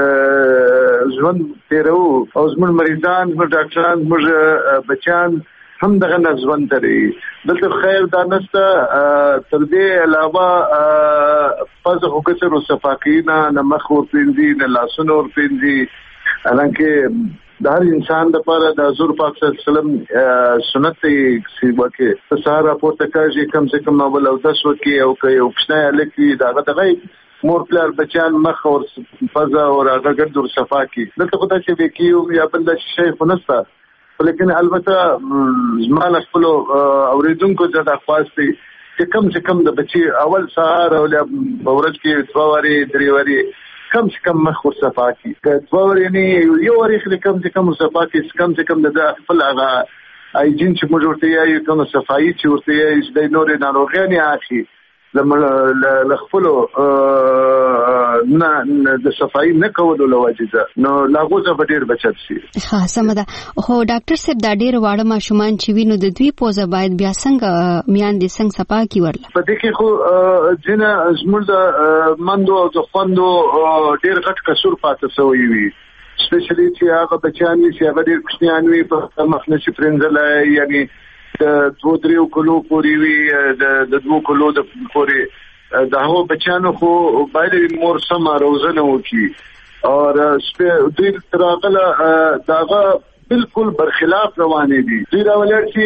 S3: ژوند تیرو او زموږ مریضان زموږ ډاکټران زموږ بچیان هم دغه ژوند لري. دلته خیر دا نشته. تر دې علاوه پزه وکړو صفاکینا نه مخ ور پینځي نه لاسونه ور پینځي. حالانکه د هر انسان لپاره د حضور پاک صلی الله علیه وسلم سنت یې سی وکي سهار راپورته کوي کم سے کم اول او دس وکي او کوي او پښنه لکه داغه دغه مور پلار بچیان مخ او فضا او هغه ګرد ور صفا کی دلته خدای چې وکیو یا بل شي خو نسته لیکن البته زمانه خپل اوریدونکو ته د خاصتي چې کم چې کم د بچي اول سهار او ورځ کې څواري دریواري کم چې کم مخ ور صفا کی څواري نه یو وری کم چې کم صفا کی کم چې کم د خپل هغه ایجن چې موږ ورته یې کوم صفایي چې ورته یې د نورې ناروغیانې اخی د خپل نه د صفایي نه کولو لوجه نو لاغوزه په ډیر بچت شي.
S1: ها سمه ده. خو ډاکټر صاحب دا ډیر واړه ماشومان چې وینو د دوی پوزه باید بیا څنګه میان دي څنګه صفا کی ورله
S3: په دې کې خو جنه زموږ د مندو او د خوندو ډیر غټ کسور پاتې شوی وي سپیشلی چې هغه بچیان چې هغه ډېر کوچنیان وي په مخ نشي پرنځلای یعنی د دوه درې کلو پورې وي د دوه کلو د پورې د هغو بچیانو خو باید مور سم روزنه وکړي او دوی تر هغه دغه بالکل برخلاف روانې دي دوی راولر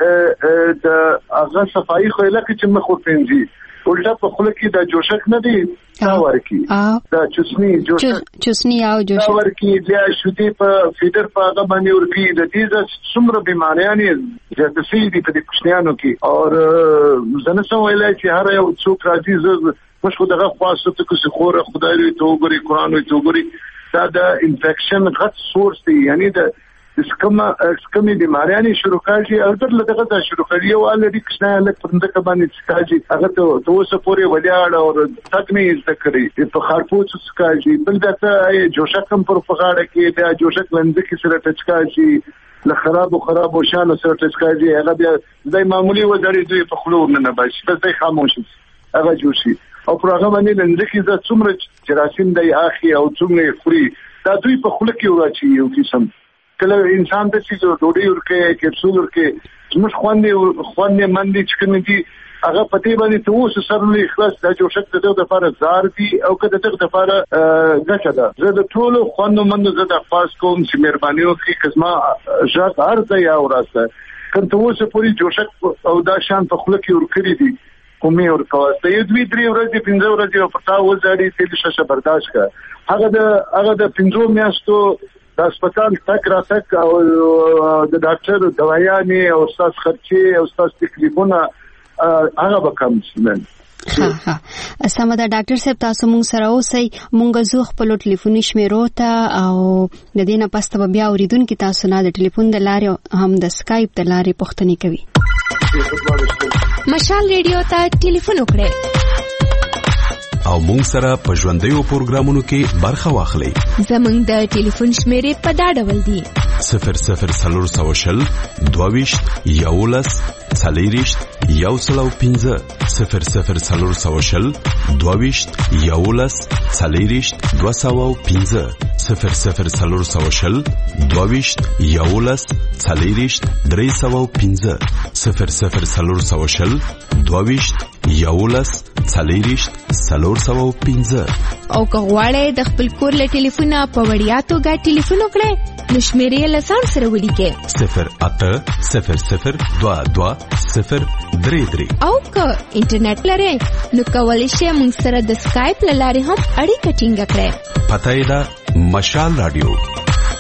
S3: چې د هغه صفایي خو لکه چې مخ ورپنځي الټا په خله کې د جوشک نه دی دا ورکی دا چسنی جوشک
S1: چسنی او جوشک
S3: دا ورکی بیا شودي په فیډر په هغه باندې ورکی د دې د څومره بیماریانې د تفصیل دي په دې کوشنیانو کې او زنه سم ویلای چې هر یو څوک راځي زه مش خو دغه خاصه ته کوم خور خدای دې تو ګوري قران دې تو ګوري دا د انفیکشن غټ سورس دی یعنی د اسکما اسکمی بیماریانې شروع کړي او تر لږه دا شروع کړي او الریډي کښنه الګ پرنده کبانې څکاږي هغه ته توسه پورې ولیاړ او تکمې ذکرې په خارپوت څکاږي بل دا ته جوشکم پر فغاړه کې دا جوشک لنده کې سره ټچکاږي له خراب او خراب او شان سره ټچکاږي هغه بیا د معمولی وځري دوی په خلو نه نه باشي بس دای خاموش هغه جوشي او پروګرام باندې لنده کې دا څومره جراثیم دی اخی او څومره خوري دا دوی په خله کې ورچی یو قسم کله انسان ته چې ډوډۍ ورکه کپسول ورکه زموږ خوندې خوندې مندي چې کوم دي هغه پتی باندې ته اوس سرلې اخلاص د جوشک ته د لپاره زار دي او کله ته د لپاره غچا ده زه د ټولو خوندو مندو زه د خاص کوم چې مهرباني وکړي کزما ژغ هر ځای او راسته کنه اوس پوری جوشک او دا شان په خله کې ورکړي دي کومې ورکواسته یو دوی درې ورځې پنځه ورځې او پتا وځاړي چې ششه برداشت کړه هغه د هغه د پنځو میاشتو د هسپتال تک را تک او د ډاکټر دوايانې او استاد خرچي او استاد تکلیفونه هغه به کم شمن.
S1: ها ها سمه ده ډاکټر صاحب تاسو مونږ سره اوسئ مونږ زو خپل ټلیفوني شمیرو ته او د دې نه پسته بیا اوریدونکو تاسو نه د ټلیفون د لارې هم د اسکایپ د لارې پوښتنه کوي. مشال ریډیو ته ټلیفون وکړئ
S20: او مونږ سره په ژوندیو پروګرامونو کې برخه واخلئ.
S1: زمونږ د ټلیفون شمیرې په دا ډول دي
S20: صفر صفر څلور سوه شل دوهویشت یولس څلېرویشت یو سل او پنځه صفر صفر څلور سوه شل دوهویشت یولس څلېرویشت دوه سوه او پنځه صفر صفر څلور سوه شل دوهویشت یولس څلېرویشت درې سوه او پنځه صفر صفر څلور سوه شل دوهویشت یولس څلېرویشت څلور سوه او پنځه
S1: او که غواړئ د خپل کور له ټلیفونه په وړیا توګه ټلیفون وکړئ نو شمیرې له ځان سره ولیکئ
S20: صفر اته صفر صفر دوه دوه صفر درې درې
S1: او که انټرنیټ لرئ نو کولی شئ موږ سره د اسکایپ له لارې هم اړیکه ټینګه کړئ.
S20: پته یې ده مشال رادیو.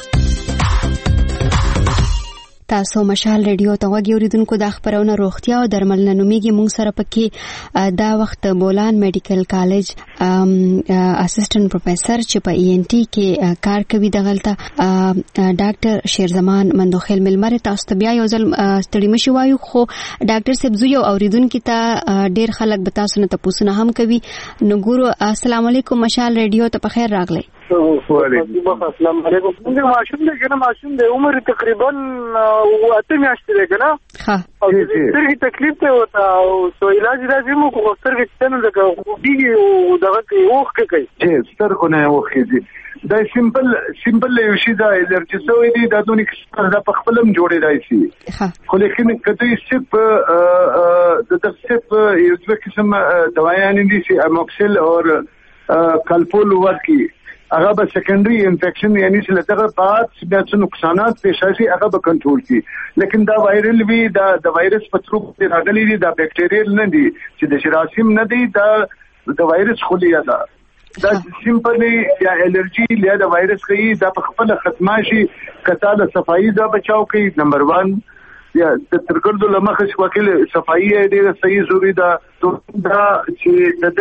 S1: تاسو مشال ریډیو ته وګورئ اوریدونکو د خبرونه روغتیا او درملنه نومیږي مونږ سره پکې دا وخت بولان میډیکل کالج اسسټنټ پروفیسور چې په ای ان ټي کې کار کوي دغلته ډاکټر شیرزمان مندوخیل ملمر تاسو ته بیا یو ځل ستړي مشي وایو خو ډاکټر صاحب زو یو اوریدونکو ته ډیر خلک به تاسو نه تاسو هم کوي نو ګورو السلام علیکم مشال ریډیو ته په خیر راغلی.
S21: السلام علیکم. څنګه ماشوم دی کنه ماشوم دی عمر تقریبا اته میاشتې دی کنه
S1: ها
S21: او سترګې تکلیف ته وتا او سو علاج راځي مو کو سترګې څنګه لګو دیږي دغه کې اوخ کې کوي
S3: چې سترګو نه اوخ کې دا سیمپل سیمپل یو شی دا الرجی سوې دي دا دونی دا په خپلم جوړې راځي ها خو لیکن کله چې د تخصیص یو څه قسم دوايان دي چې اموکسل او کلپول ورکی هغه به سیکنډري انفیکشن یعنی چې لږه بعد بیا څه نقصانات پیښ شي هغه به کنټرول کی لیکن دا وایرل وی دا د وایرس په ترو کې راغلي دي دا بکټیریل نه دي چې د جراثیم نه دي دا د وایرس خلیه ده
S4: دا سیمپلی یا الرجی یا د وایرس کوي دا په خپل ختمه شي کته د صفائی دا بچاو کوي نمبر ون یا د ترګردو لمخه شوکل صفائی ډیره صحیح ضروری ده دا چې د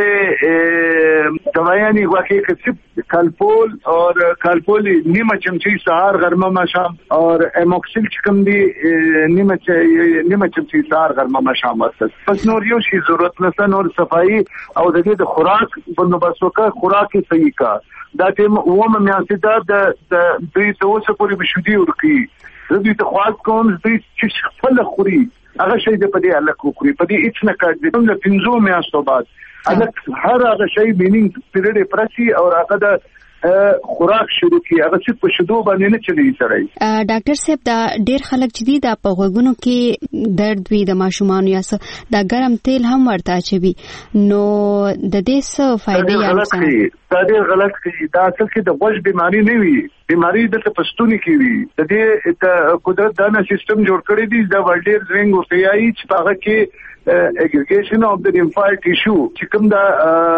S4: دې دوايانې واقعي کسب کالپول اور کالپول نیمه چمچي سهار غرمه ما شام اور اموکسیل چې کوم دی نیمه نیمه چمچي سهار غرمه ما شام ورته پس نور یو شی ضرورت نشته نور صفائی او د دې د خوراک بندوبست وکړه خوراک صحیح کا دا ټیم ووم میاسته د د دوی ته اوسه پوری بشودي ورکی زه دوی ته خواست کوم دوی چې خپل خوري هغه شی د پدې الک خوري پدې هیڅ نه کړی کوم د پنځو میاشتو بعد الک هر هغه شی بینینګ پیریډ پرسي او هغه د خوراک شروع کی هغه چې په شدو باندې نه چلی سړی
S1: ډاکټر صاحب دا ډیر خلک چې دي دا په غوګونو کې درد وي د ماشومان یا څه دا ګرم تیل هم ورته اچوي نو د دې څه فائدې یا نقصان
S4: دا ډیر غلط کوي دا اصل کې د غوږ بیماری نه وي بیماری د پښتوني کې وي د دې قدرت دا سیستم جوړ کړی دی د ورډیر زنګ ورته یایي چې هغه کې اګریګیشن اف د لیمفاټ ټیشو چې کوم دا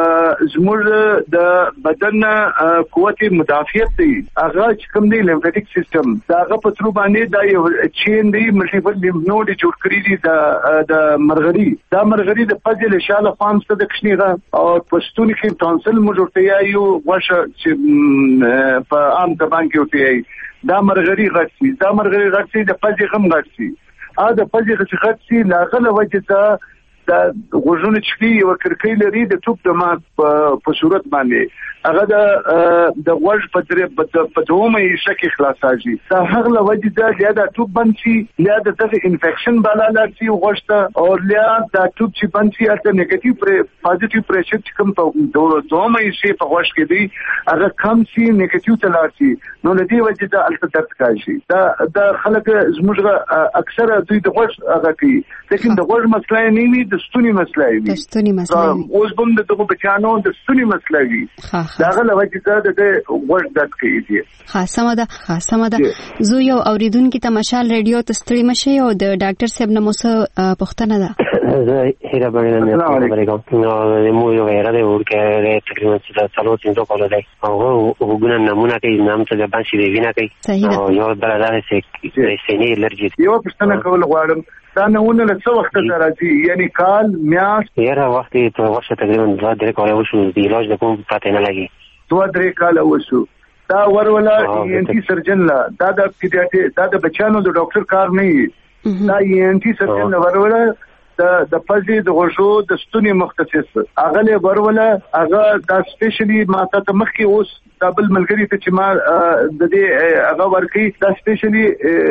S4: زموږ د بدن قوت مدافعت دی هغه چې کوم دی لیمفاټیک سیستم دا هغه په تر باندې دا یو چین دی ملټیپل لیمف نود جوړ کړی دی د د مرغري دا مرغري د پځل شاله فارم څخه د کشنیغه او پښتون کې تونسل موږ یو واشه چې په عام تبان کې وتی دا مرغري غټسي دا مرغري غټسي د پځې غم غټسي ا د پځې چې غټسي لاغله وجه ته د غوژونه چکی یو کرکې لري د توپ د ما په صورت باندې هغه د د غوژ په درې په دومه یې شکی خلاصاږي دا هغه لوجه ده یا د توپ بنسي یا د دغه انفیکشن بالا لارسي غوښته او یا د توپ چې بنسي اته نیگیټیو پر پوزټیو پریشر چې کوم په دومه یې شي په غوښ کې دی هغه کم سي نیگیټیو ته لارسي نو لدی وجه ده الته درد کوي دا د خلک زموږ اکثره دوی د غوښ هغه کوي لیکن د غوښ مسله نه وي د ستوني مسله وي
S1: د ستوني مسله وي
S4: اوس بم دغه بچانو د ستوني مسله وي دا غل وجه ده د غوږ درد کوي دي
S1: خاصه ده خاصه ده زه یو اوریدونکو ته مشال رادیو ته ستړي مشه او د ډاکټر صاحب نه موسه پښتنه ده
S22: زه هیره باندې السلام علیکم نو مو یو غیره ده ورکه تقریبا چې تاسو څنګه کولای دی او وګورئ نمونه کې نام ته د باندې دی وینا کوي
S1: صحیح ده
S22: یو بل دا چې سینې الرجی
S4: یو پښتنه کول غواړم دا نهونه له څو وخت ته راځي یعنی کال میاش
S22: یاره وخت ته وخت تقریبا دوه درې کال وشو د علاج د کوم پاتې نه لګي
S4: دوه درې کال وشو دا ورولا ان ټي سرجن لا دا د پیډیاتری دا د بچانو د ډاکټر کار نه وي دا ان ټي سرجن ورولا د د پځې د غوښو د ستوني مختص هغه له ورولا هغه د سپیشلی ماته ته مخ کې اوس د بل ملګری ته چې ما د دې هغه ورکی د سپیشلی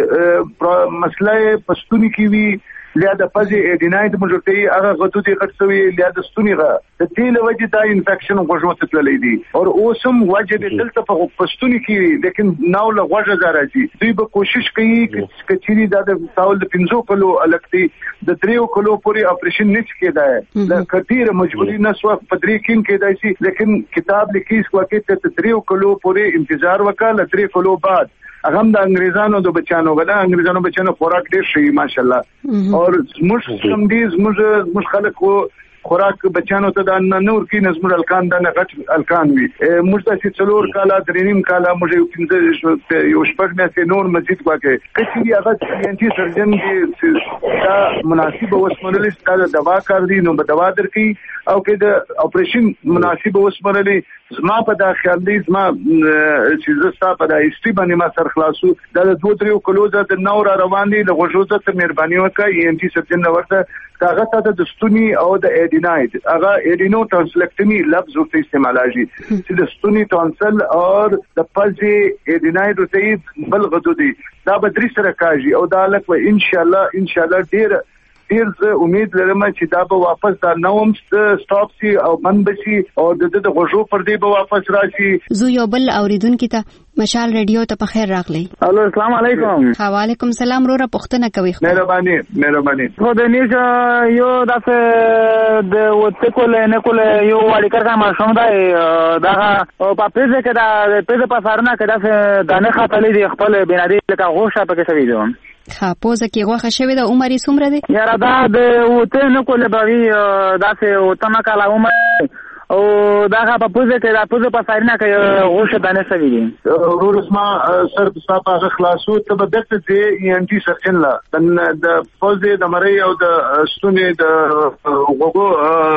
S4: مسله پښتوني کې وی لیا د پځې اډینایت موجودي هغه غدودي غټسوي لیا د ستوني غا د تیل وجه دا انفیکشن غوښو ته تللی دي او اوسم وجه د دلته په پښتوني کې لیکن نو له غوښه زراجي دوی به کوشش کوي چې چيري د تاول د پنځو کلو الکتي د دریو کلو پوری اپریشن نش کېدای د کثیر مجبوری نسو په درې کې کېدای شي لیکن کتاب لیکي چې ته دریو کلو پوری انتظار وکړه درې کلو بعد هغه د انګريزانو د بچانو غلا انګريزانو بچانو خوراک ډیر شي ماشاءالله اور زموږ سم دي زموږ زموږ خلک خوراک بچانو ته د نور کې نظم الکان د غټ الکان وي موږ د څلور کاله درېنیم کاله موږ یو پنځه یو شپږ میاشتې نور مزید واکې کچې هغه انټي سرجن دي دا مناسب وسمرل ستاسو دوا کار دي نو دوا درکې او کې د اپریشن مناسب وسمرل زما په دا خیال دی زما چې زستا په دا هیستری باندې ما سر خلاصو دا د دوه درې کلو د نور روان دي له غوښو ته مهرباني وکړئ انټي سرجن ورته هغه ته د ستوني او د اډینایت هغه اډینو ټرانسلیکټمی لفظ ورته استعمالایي چې د ستوني ټانسل او د پځې اډینایت ورته بل غدودي دا به درې سره کاږي او دا لکه ان شاء الله ان شاء الله ډیر ډیر زه امید لرم چې دا به واپس دا نوم سټاپ سي او بند بشي او د د غوښو پر دې به واپس راشي
S1: زه یو بل اوریدونکو ته مشال رادیو ته په خیر راغلی
S21: الو السلام علیکم
S1: وعلیکم السلام وروره پښتنه کوي
S4: مهرباني مهرباني
S21: خو د نیش یو داسه د وته کول نه کول یو وړي کړه ما شوم دا دا په پیزه کې دا پیزه په سارنه کې دا دانه خاطلې دی خپل بنادي لکه غوښه پکې شوی دی
S1: ها پوزه کې غوښه شوی د عمر څومره دی
S21: یاره دا د وته نه کول بغي داسه وته نه کاله عمر او دا په پوزه کې دا پوزه په سارنه کې غوښه دانه سوي دي
S4: ورسما سر صاحب هغه خلاصو ته به دته دي انټي سرجن لا د پوزه د مړی او د ستوني د وګو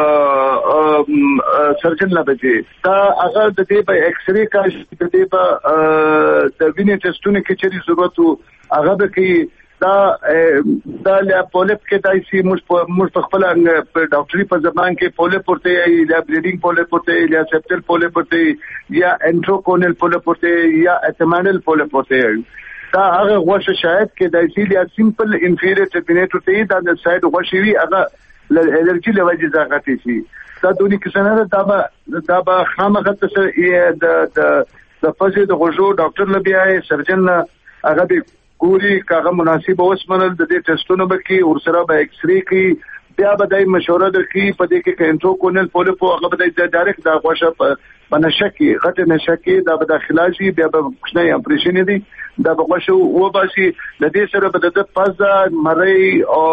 S4: سرجن لا به دا هغه د دې په ایکس ری کا د دې په د وینې ټیسټونه کې چې ضرورت هغه به کې دا دا له پولیپ کې دای سي موږ موږ خپل په ډاکټري په زبان کې پولیپ ورته یا بلیډینګ پولیپ ورته یا سپټل پولیپ ورته یا انټروکونل پولیپ ورته یا اتمانل پولیپ ورته دا هغه غوښه شاید کې دای سي یا سمپل انفیریور ټرمینیټ ورته دا د ساید غوښه وی هغه الرجی له وجې ځاګه شي دا دونی کسانه دا به دا به خامخا ته د د د فزې د غوښو ډاکټر لبیا سرجن هغه به ګوري کاغه مناسب اوسمنل د دې ټیسټونو به کې ورسره به ایکس ری کې بیا به د مشوره درکې په دې کې انټروکونل پولیپو هغه به د ډایرکټ د غوښه په بنشکی غټه نشکی دا به داخلا شي بیا به کوښنه اپریشن دي دا به غوښه و باسي د دې سره به د پزا مړی او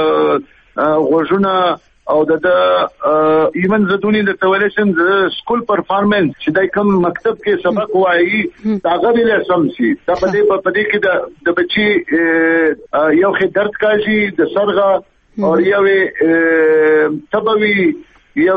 S4: غوښونه او د ایون زدونی د تولیشن د سکول پرفارمنس چې دای کوم مکتب کې سبق وایي هغه به سم شي دا په دې په دې کې د بچي یو خې درد کاږي د سرغه او یو تبوي یو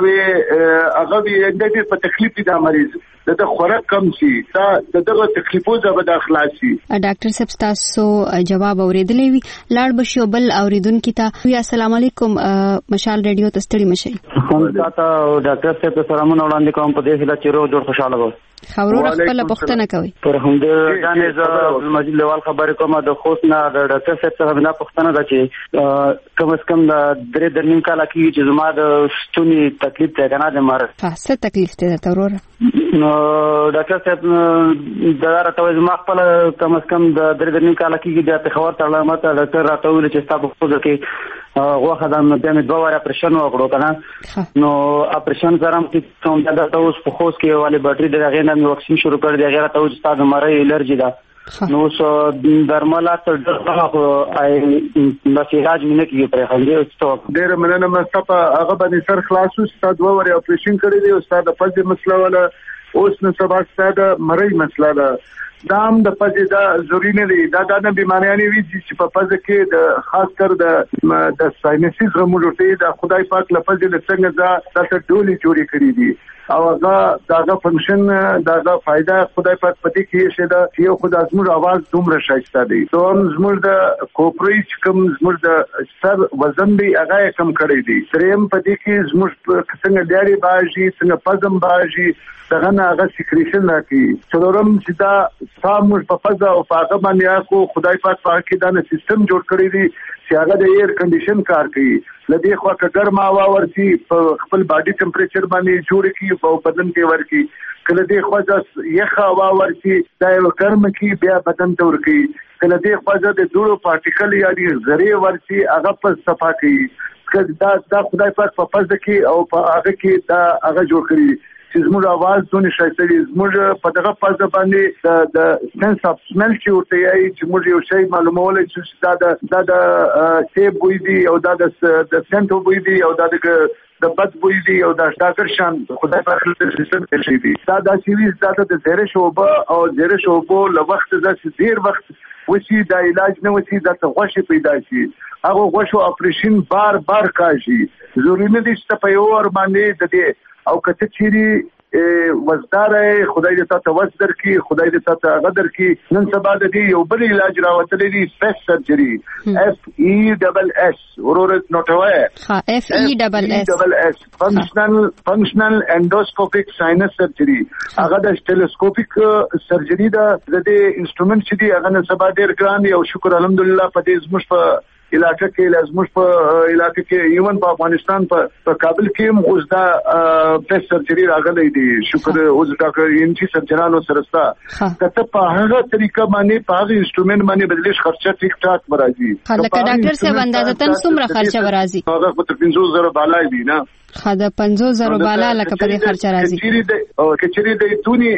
S4: هغه به د دې په تکلیف دي د مریض د خوراک کم شي دا دغه تکلیفو زبر داخلا شي.
S1: ډاکټر صاحب تاسو جواب اوریدلې وی لاړ بشو بل اوریدونکو ته السلام علیکم مشال ریډیو ته ستړي مشي.
S7: هم تاسو ډاکټر صاحب ته سلامونه وړاندې کوم په دې سره چې روغ جوړ خوشاله وو.
S1: خبرو خپل پښتنه کوي
S7: پر هم دې ځانې ز مجید لیوال خبرې کومه د خوښ نه د ډاکټر صاحب څخه بنا پښتنه ده چې کم از کم د درې درنیم کال کې چې زما د ستوني تکلیف ته کنه د مر
S1: څه تکلیف ته ترور
S7: نو ډاکټر صاحب دا راته زما خپل کم از کم د درې درنیم کال کې د خبر تړل ماته ډاکټر راته ویل چې تاسو په خوځ کې غوښه د مې دوه واره اپریشن وکړو کنه نو اپریشن زرم چې کوم دا تاسو په خوځ کې والی بټري د غیر نه واکسین شروع کړ دی غیر تاسو چې تاسو مړی الرجی ده نو سو درملات دغه اي بس علاج مینه کې پر هغه ستو
S4: ډېر مننه مستفا هغه باندې سر خلاصو ستاسو دوه واره اپریشن کړی دی او ستاسو د فزې مسله ولا اوس نو سبا ستاسو مړی مسله ده دام د پځې دا ضروري نه دی دا د بیماریانې وی چې په پځ کې د خاص کر د د ساينسي غموډوټي د خدای پاک لپاره د څنګه دا د ټولي جوړې کړې دي او هغه داغه فنکشن داغه فائدہ خدای پاک پتی کې شه دا یو خدای زموږ आवाज دومره شایسته دی تو زموږ د کوپریچ کم زموږ د سر وزن دی هغه کم کړی دی دریم پتی کې زموږ څنګه ډیاري باجی څنګه پزم باجی دغه نه هغه سیکریشن راکې څلورم چې دا سامور په فضا او په هغه باندې کو خدای پاک پاکي دا سیستم جوړ کړی دی چې هغه د ایر کنډیشن کار کوي لدې خو که ګرم هوا ورسي په خپل باډي ټمپریچر باندې جوړ کی په بدن کې ورکی کله دې خو ځس یخ هوا ورسي دا یو ګرم کی بیا بدن ته ورکی کله دې خو ځد د دوړو پارټیکل یا دې ذره ورسي هغه په صفا کوي دا دا خدای پاک په فضا کې او په هغه کې دا هغه جوړ کړی چې زموږ आवाज دونه شایسته دي زموږ په دغه فاز باندې د سنس اف سمل چې ورته یې چې موږ یو شی معلومول چې دا د دا د سیب بوی دی او دا د سنټو بوی دی او دا د د بد بوی دی او دا شاګر شان خدای په خپل سیستم کې شي دي دا د سیریز دا د زهره شوبه او زهره شوبو له وخت د ډیر وخت وسی دا علاج نه وسی دا غوښه پیدا شي هغه غوښه اپریشن بار بار کاږي ضروري نه دي چې په یو ور باندې د دې او کته چيري وزدار خدای دې تاسو وزدر کی خدای دې تاسو غدر کی نن سبا د دې یو بل علاج راوتلې دي سپیس سرجري اف ای ډبل اس ورورت نوټوي
S1: ها اف ای ډبل اس
S4: ډبل اس فنکشنل فنکشنل اندوسکوپیک ساينس سرجري هغه د ټیلیسکوپیک سرجري دا د دې انسټرومنت چې دی هغه نن سبا ډیر ګران دی او شکر الحمدلله په دې زموږ په علاقه کې لازمش په علاقه کې ایون په افغانستان په کابل کې مغزدا پس سرجري راغلي دي شکر اوس ډاکټر انټي سرجنانو سره ستا کته په هغه طریقه باندې په هغه انسټرومنت باندې بدلیش خرچه ټیک ټاک راځي
S1: خلک ډاکټر صاحب اندازه تن څومره خرچه راځي
S4: هغه په پنځوس زره بالای دي نه
S1: خا د پنځوس زره بالا لکه په دې خرچه راځي
S4: کچيري د او کچيري د تونی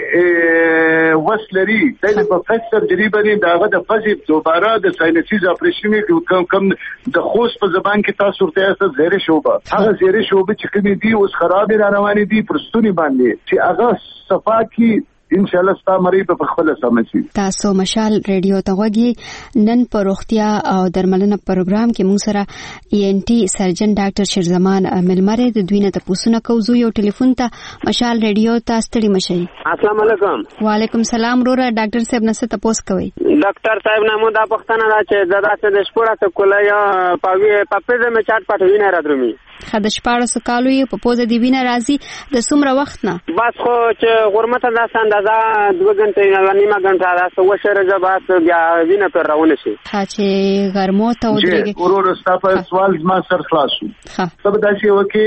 S4: وسلري د پروفیسور سرجری باندې داغه د فزیب دوباره د ساینسیز اپریشن کم کم د خوست په زبان کې تاسو ورته اساس زیره شوبه هغه زیره شوبه چې کومې دي اوس خراب را روانې دي پرستونی باندې چې هغه صفا کې ان شاء الله ستا مری په خپل سمسي.
S1: تاسو مشال ریډیو ته غوږی نن په روغتیا او درملنه پروګرام کې موږ سره ای ان ټي سرجن ډاکټر شیرزمان ملمره د دوی نه تاسو نه کوزو یو ټلیفون ته مشال ریډیو ته ستړي مشي.
S10: السلام علیکم.
S1: وعلیکم السلام رورا ډاکټر صاحب نه څه تاسو کوي؟
S10: ډاکټر صاحب نه مو دا پښتنه را چې زدا څه د شپړه څه کولای پاوی پپې مې چاټ پټوي نه راځمي.
S1: خد شپاړس کالو یې په پوزه دی وینه راځي د څومره وخت نه
S10: بس خو چې غرمته دا اندازه دوه غنټې نه نیمه غنټه دا څه وشره زبات بیا وینه پر راونه شي
S1: ها چې ګرمو ته ودرېږي
S4: ورور ستاسو سوال ما سر خلاص ها سب دا شی وکي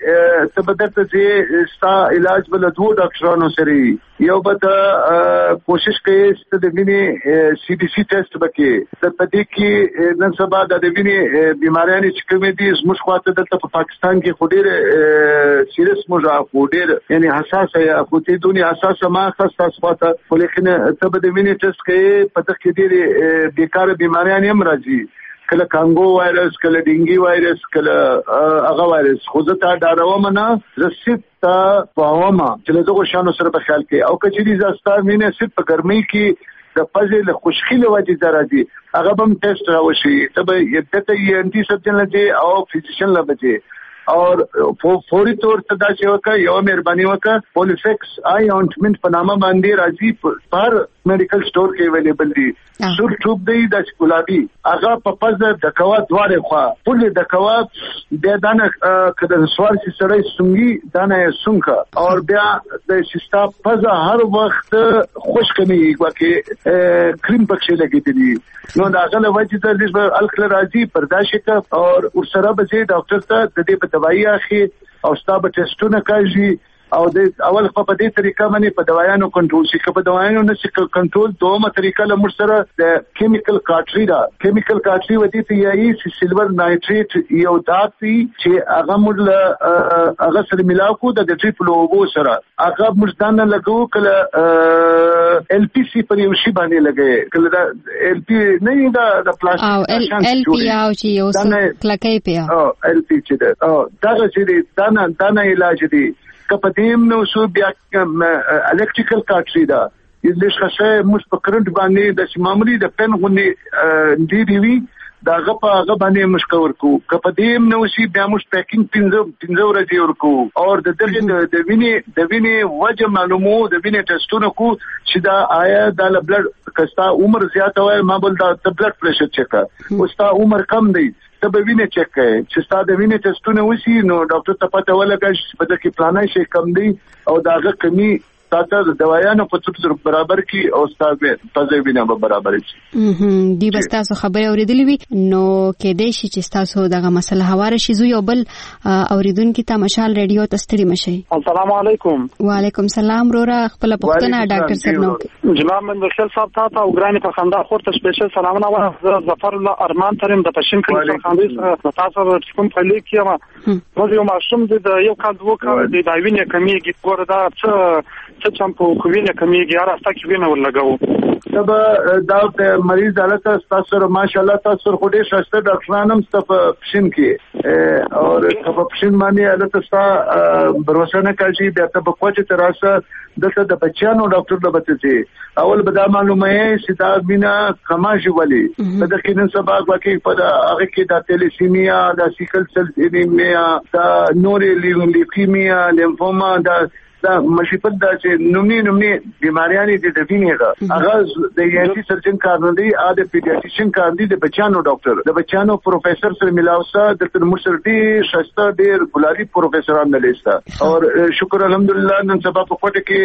S4: چې سبدت چې ستا علاج بل دوه ډاکټرانو سره یو به کوشش کوي چې د وینې سی بي سي ټیسټ وکړي د پدې کې نن سبا د وینې بیماریاں چې کومې دي زموږ خواته د پاکستان کې خډیر سیریس موجا خډیر یعنی حساسه یا خو دنیا حساسه ما خاصه خاصه ولیکن ته به د وینې ټیسټ کوي پته کې دي بیکاره بیماریاں هم راځي کله کانګو وایرس کله ډینګي وایرس کله هغه وایرس خو زه تا ډاروم نه رسید تا پاوما چې دغه شانو سره په خیال کې او کچې زاستا وینې صرف په ګرمۍ کې د پزې له خوشخيله وجې درازي هغه هم ټیسټ راوشي ته به یته یې انټي سرجن لږه او فزیشن لږه اور فوري طور ته دا چې وکړه یو مهرباني وکړه پولیفیکس آی اونټمنټ په نامه باندې راځي پر میډیکل سٹور کې اویلیبل دي سور ټوب دی د ګلابي هغه په پزه د کوا دواړه خوا پولی د کوا د دانه کده سوار چې سړی سنگي دانه سنکا اور بیا د شستا پزه هر وخت خوش کمی وکي کریم پکې لګیدلی نو دا غل وجه د دې الکل راځي پرداشت اور ورسره به ډاکټر ته د دې په دوايي اخی او ستاب ټیسټونه کوي او د اول په دې طریقه باندې په دوايانو کنټرول شي په دوايانو نه شي کنټرول دومره طریقه له مرسره د کیمیکل کاټری دا کیمیکل کاټری ودی ته یایي چې سیلور نایټریټ یو داتي چې هغه موږ هغه سره ملاکو د ټریپل اوبو سره هغه موږ دانه لګو کله ال پی سی پر یو شی باندې لګي کله دا ال پی نه دا د پلاستیک
S1: او ال پی او چې یو څه کلکې پیا
S4: او ال پی چې دا دا چې دانه دانه علاج دی کپدیم نو سو بیا الکتریکل کاټری دا د شخصه مش په کرنٹ باندې د معمولی د پن غونې دی دی وی دا غپا غ باندې مشکور کو کپدیم نو سی بیا مش پیکینګ پینځه پینځه ورځې ورکو اور د دغه د وینې د وینې وجه معلومو د وینې ټیسټونه کو چې دا آیا د بلډ کستا عمر زیات وای ما بل دا بلډ پريشر چیک او ستا عمر کم دی ته به وینې چیک کړئ چې ستا د وینې ټیسټونه وشي نو ډاکټر ته پته ولګي چې په دې کې پلانای شي کم دی او داغه کمی تاسو د دوايانو په څیر برابر کی او ستاسو په ځای به برابر شي.
S1: هم دی بس تاسو خبره اوریدلې وي نو کې دې شي چې تاسو دغه مسله هواره شي زو یو بل اوریدونکو ته مشال ریډیو ته ستړي مشي.
S10: السلام علیکم.
S1: وعلیکم السلام رورا خپل پښتنه ډاکټر صاحب نو
S10: جناب من بخیل صاحب ته او ګرانی په خندا خورته سپیشل سلامونه وایم ظفر الله ارمان ترم د پښین کې خاندې تاسو کوم په لیک کې ما یو ماشوم د یو کال دوه کال د دایوینه کمیږي ګور دا څه څه چم په کوینه کمیږي را ستا کې وینه ولګاو
S4: تب دا مریض حالت تاسو ماشاءالله تاسو خو ډیر شاسته ډاکټرانم ستپ پښین کې اور په پښین باندې حالت تاسو بروسنه کوي بیا ته په کوچ تراسه دته د بچانو ډاکټر د بچي اول به دا معلومه چې دا بنا کماجي ولي د کې نن سبا واکې په هغه کې د تلیسیمیا د سیکل سیل انیمیا د نورې لیوکیمیا لیمفوما د دا مشیپت دا چې نومني نومني بیماریاں دي د وینې هغه د یانټي سرجن کار نه دی ا د پیډیاټریشن کار دی د بچانو ډاکټر د بچانو پروفیسور سره ملاوسه د تر مرسرټي شسته ډیر ګلاري پروفیسوران نه لیستا اور شکر الحمدلله نن سبا په کوټه کې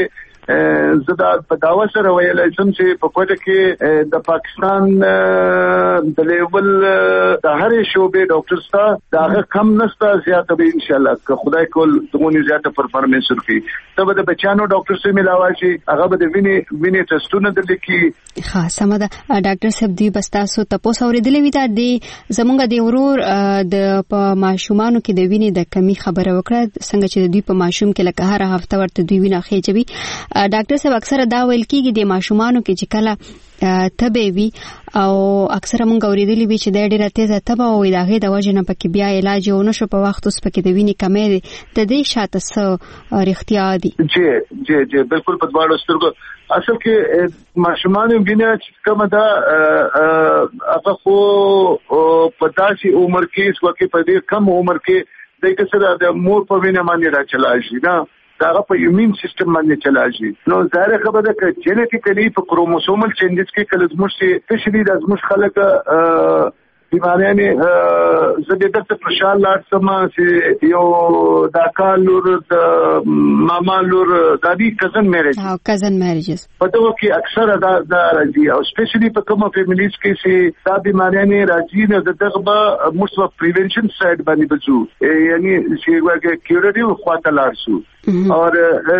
S4: زه دا په داوا سره ویلای شم چې په کوټه کې د پاکستان د لیول د هرې شوبې ډاکټر ستا داغه کم نستا زیاته به ان شاء الله که خدای کول دغه زیاته پرفارمنس ورکړي ته د بچانو ډاکټر سره ملاوي شي هغه به د وینې وینې ټسټونه درلکې
S1: ها سمدا ډاکټر صاحب دی بس تاسو تاسو اوریدلې وی دا دی زمونږ د ورور د په ماشومانو کې د وینې د کمی خبره وکړه څنګه چې د دوی په ماشوم کې لکه هر هفته ورته دوی وینه خېجوي ډاکټر صاحب اکثره دا ویل کیږي د ماشومانو کې چې کله تبه وي او اکثره مونږ اوریدلې وی چې د ډیره تیزه تبه او دغه د وجه نه پکې بیا علاج او نشو په وخت اوس پکې د وینې کمی دي د دې شاته څه رښتیا دي
S4: جی جی جی بالکل په دواړو سترګو اصل کې ماشومان وینې کومه دا هغه خو په داسې عمر کې څو کې په ډیر کم عمر کې د کسره د مور په وینه باندې را چلایي نه دا په ایمین سیستم باندې چلایي نو ظاهر خبره ده چې جینیټیکلی په کروموسومل چینجز کې کله زموږ چې تشری د زموږ خلک بیماریانه زه د ډاکټر پرشال لاړ سم چې یو دا کالور د ماما لور د دې کزن میریج
S1: او کزن میریجز
S4: په دغه کې اکثره دا د راځي او سپیشلی په کومه فیملیز کې چې دا بیماریانه راځي نو دغه به موږ په پریونشن سایډ باندې بچو یعنی چې واګه کیورټیو خواته لاړ شو اور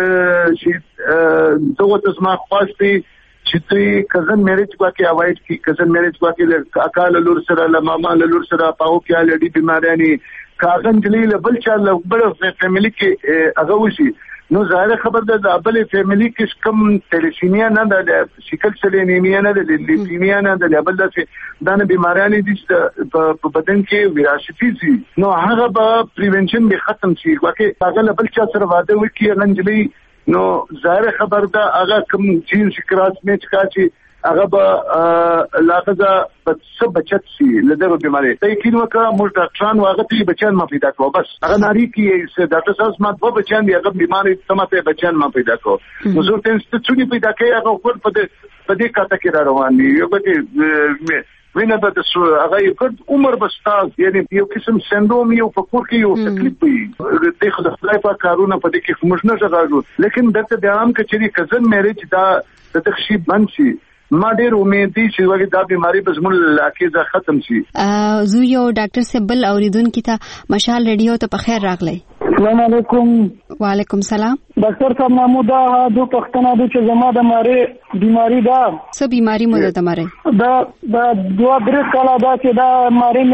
S4: چې دغه تاسو خواستی چې دوی کزن میریج واکه اوایډ کی کزن میریج واکه اکال لور سره ل ماما لور سره پاو کې الډي بیماریانی کاغن جلیل بل چا بل فیملی کې هغه وشي نو ظاهر خبر ده د بل فیملی کې کم تلیسیمیا نه ده سیکل سیل انیمیا نه ده لیپیمیا نه ده بل ده دا نه بیماریانی دي په بدن کې وراثتي دي نو هغه به پریونشن به ختم شي واکه هغه بل چا سره واده وکي غنجلی نو ظاهر خبر ده هغه کوم جینس کراس میچ کا چې هغه به لاغزه په څه بچت سي لدغه بیماری ته یقین وکړه موږ ډاکټران واغه ته بچان ما پیدا کوو بس هغه ناری کې ډاکټر صاحب ما په بچان دی هغه بیماری سمته بچان ما پیدا کوو نو زه ته څه پیدا کوي هغه خپل په دې په دې کاته کې روان دي یو به وینه به د هغه یو عمر بستاز یعنی یو قسم سندروم یو فکر کې یو تکلیف وي د خدای په کارونه په دې کې موږ نه ځغاړو لیکن دته د عام کچري کزن میریج دا د تخشیب بند شي ما ډېر امید دي چې وګړي دا بیماری به زموږ علاقې ځا ختم شي
S1: زه یو ډاکټر سبل اوریدونکو ته مشال ریډیو ته په خیر راغلی
S21: السلام علیکم
S1: وعلیکم سلام
S21: ډاکټر صاحب محمود دا د پښتنه د چې زما د ماره بیماری دا
S1: څه بیماری مو ده ماره
S21: دا دا دوه درې کاله دا چې دا ماره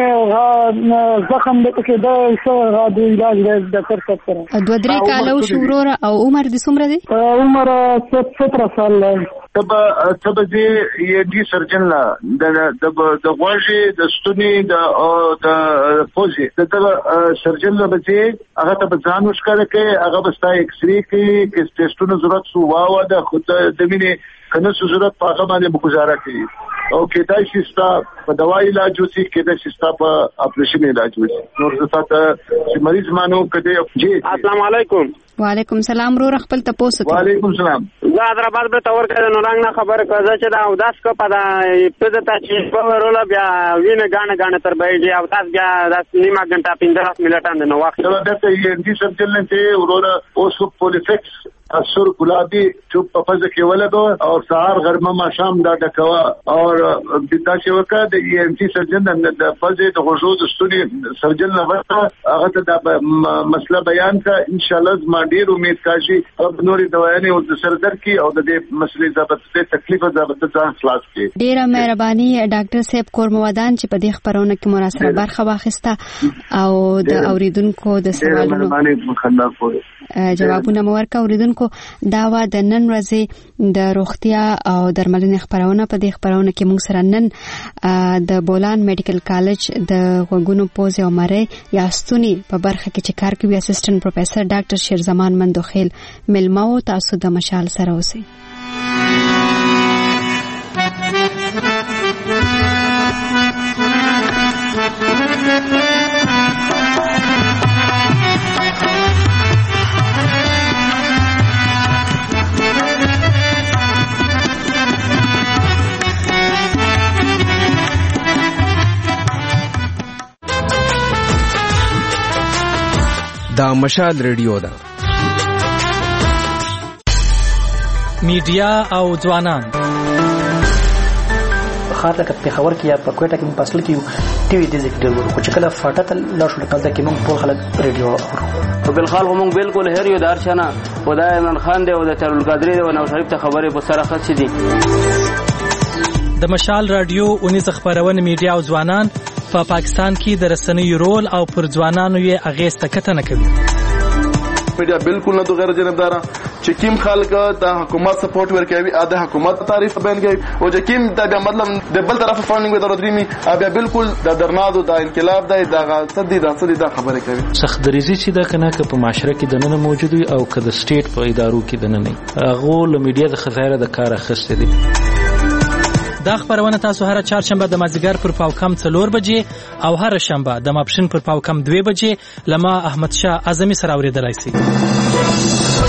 S21: مې زخم د کې دا څه را د علاج د ډاکټر صاحب سره
S1: دوه درې کاله شورور او عمر د څومره دی
S21: عمر ستره سال
S4: تب تب دې یې دي سرجن لا د د د غوږی د ستوني د د پوزي د سرجن لا بچي هغه ته ځان وشکره کوي هغه بستا ایکس ری کوي کې ټیسټونه ضرورت سو واو د خود د وینې کنه ضرورت په هغه باندې گزاره کوي او کې دا شستا په دوايي علاج وسی کې دا شستا په اپریشن علاج وسی نور زته چې مریض مانو کده جی
S11: السلام علیکم
S1: وعلیکم سلام رو خپل تاسو ته
S4: وعلیکم سلام
S11: زه حیدرآباد به تور کړه نو رنګ نه خبر کړه چې دا او داس کو پدا په دته چې په ورول بیا وینه غاڼه غاڼه تر بایږي او تاسو بیا داس نیمه غنټه پنځه منټه نه وخت
S4: دا دته یې دي سرجن ته ورور اوس پولیفکس اثر ګلابي چوب په فزه کې ولګو او سهار غرمه ما شام دا ډکوا او د تاسو وکړه د ای ام سی سرجن د فزه د غوښو د ستوري سرجن نه ورته هغه ته مسله بیان کا ان شاء الله ما ډیر امید کاشي او نوري دوايانې او د سردر کې او د دې مسلې ضبط ته تکلیف ضبط ته خلاص کې
S1: ډیره مهرباني ډاکټر صاحب کورموادان چې په دې خبرونه کې مراسله برخه واخیسته او د اوریدونکو د سوالونو جوابونه مو ورکړ اوریدونکو دا وا د نن ورځې د روغتیا او درملنې خبرونه په دې خبرونه کې موږ سره نن د بولان میډیکل کالج د غوګونو پوز او مری یا ستوني په برخه کې چې کار کوي اسسټنټ پروفیسور ډاکټر شیرزمان مندوخیل ملمو تاسو د مشال سره اوسئ
S12: دا مشال ریډیو ده
S6: میډیا او ځوانان.
S12: خاطر لکه پیښور کې یا په کوټه کې موږ پاسل کې ټي وي د ذکر ورو خو چې کله فاټه لا شو لکه کې موږ ټول خلک ریډیو اورو.
S23: په بل خلک موږ بالکل هر یو دار شنه خدای عمران خان دی او د تر القادری دی او نو شریف ته خبرې په سره خاص دي.
S6: د مشال رادیو اونیز خبرونه میډیا او ځوانان په پا پاکستان کې د رسنیو رول او پر ځوانانو یې اغیز تکتنه کوي.
S24: میډیا بالکل نه غیر جانبدار چې کیم خلک د حکومت سپورټ ورکوي ا د حکومت تعریف بیان کوي او چې کیم د مطلب د بل طرف فاندینګ ودرو درېمي بیا بالکل د درنادو د انقلاب د دغه صدې د صدې د خبره کوي.
S25: سخت دریزي چې دا کنه که په معاشره کې د نن موجود وي او که د سټیټ په ادارو کې د نن نه هغه له میډیا د خزایره د کار اخیسته دي.
S6: دا خبرونه تاسو هر چهارشنبه د مازیګر پر پاوکم څلور بجې او هر شنبه د ماپښین پر پاوکم دوه بجې لما احمد شاه اعظمي سره اوریدلای شئ.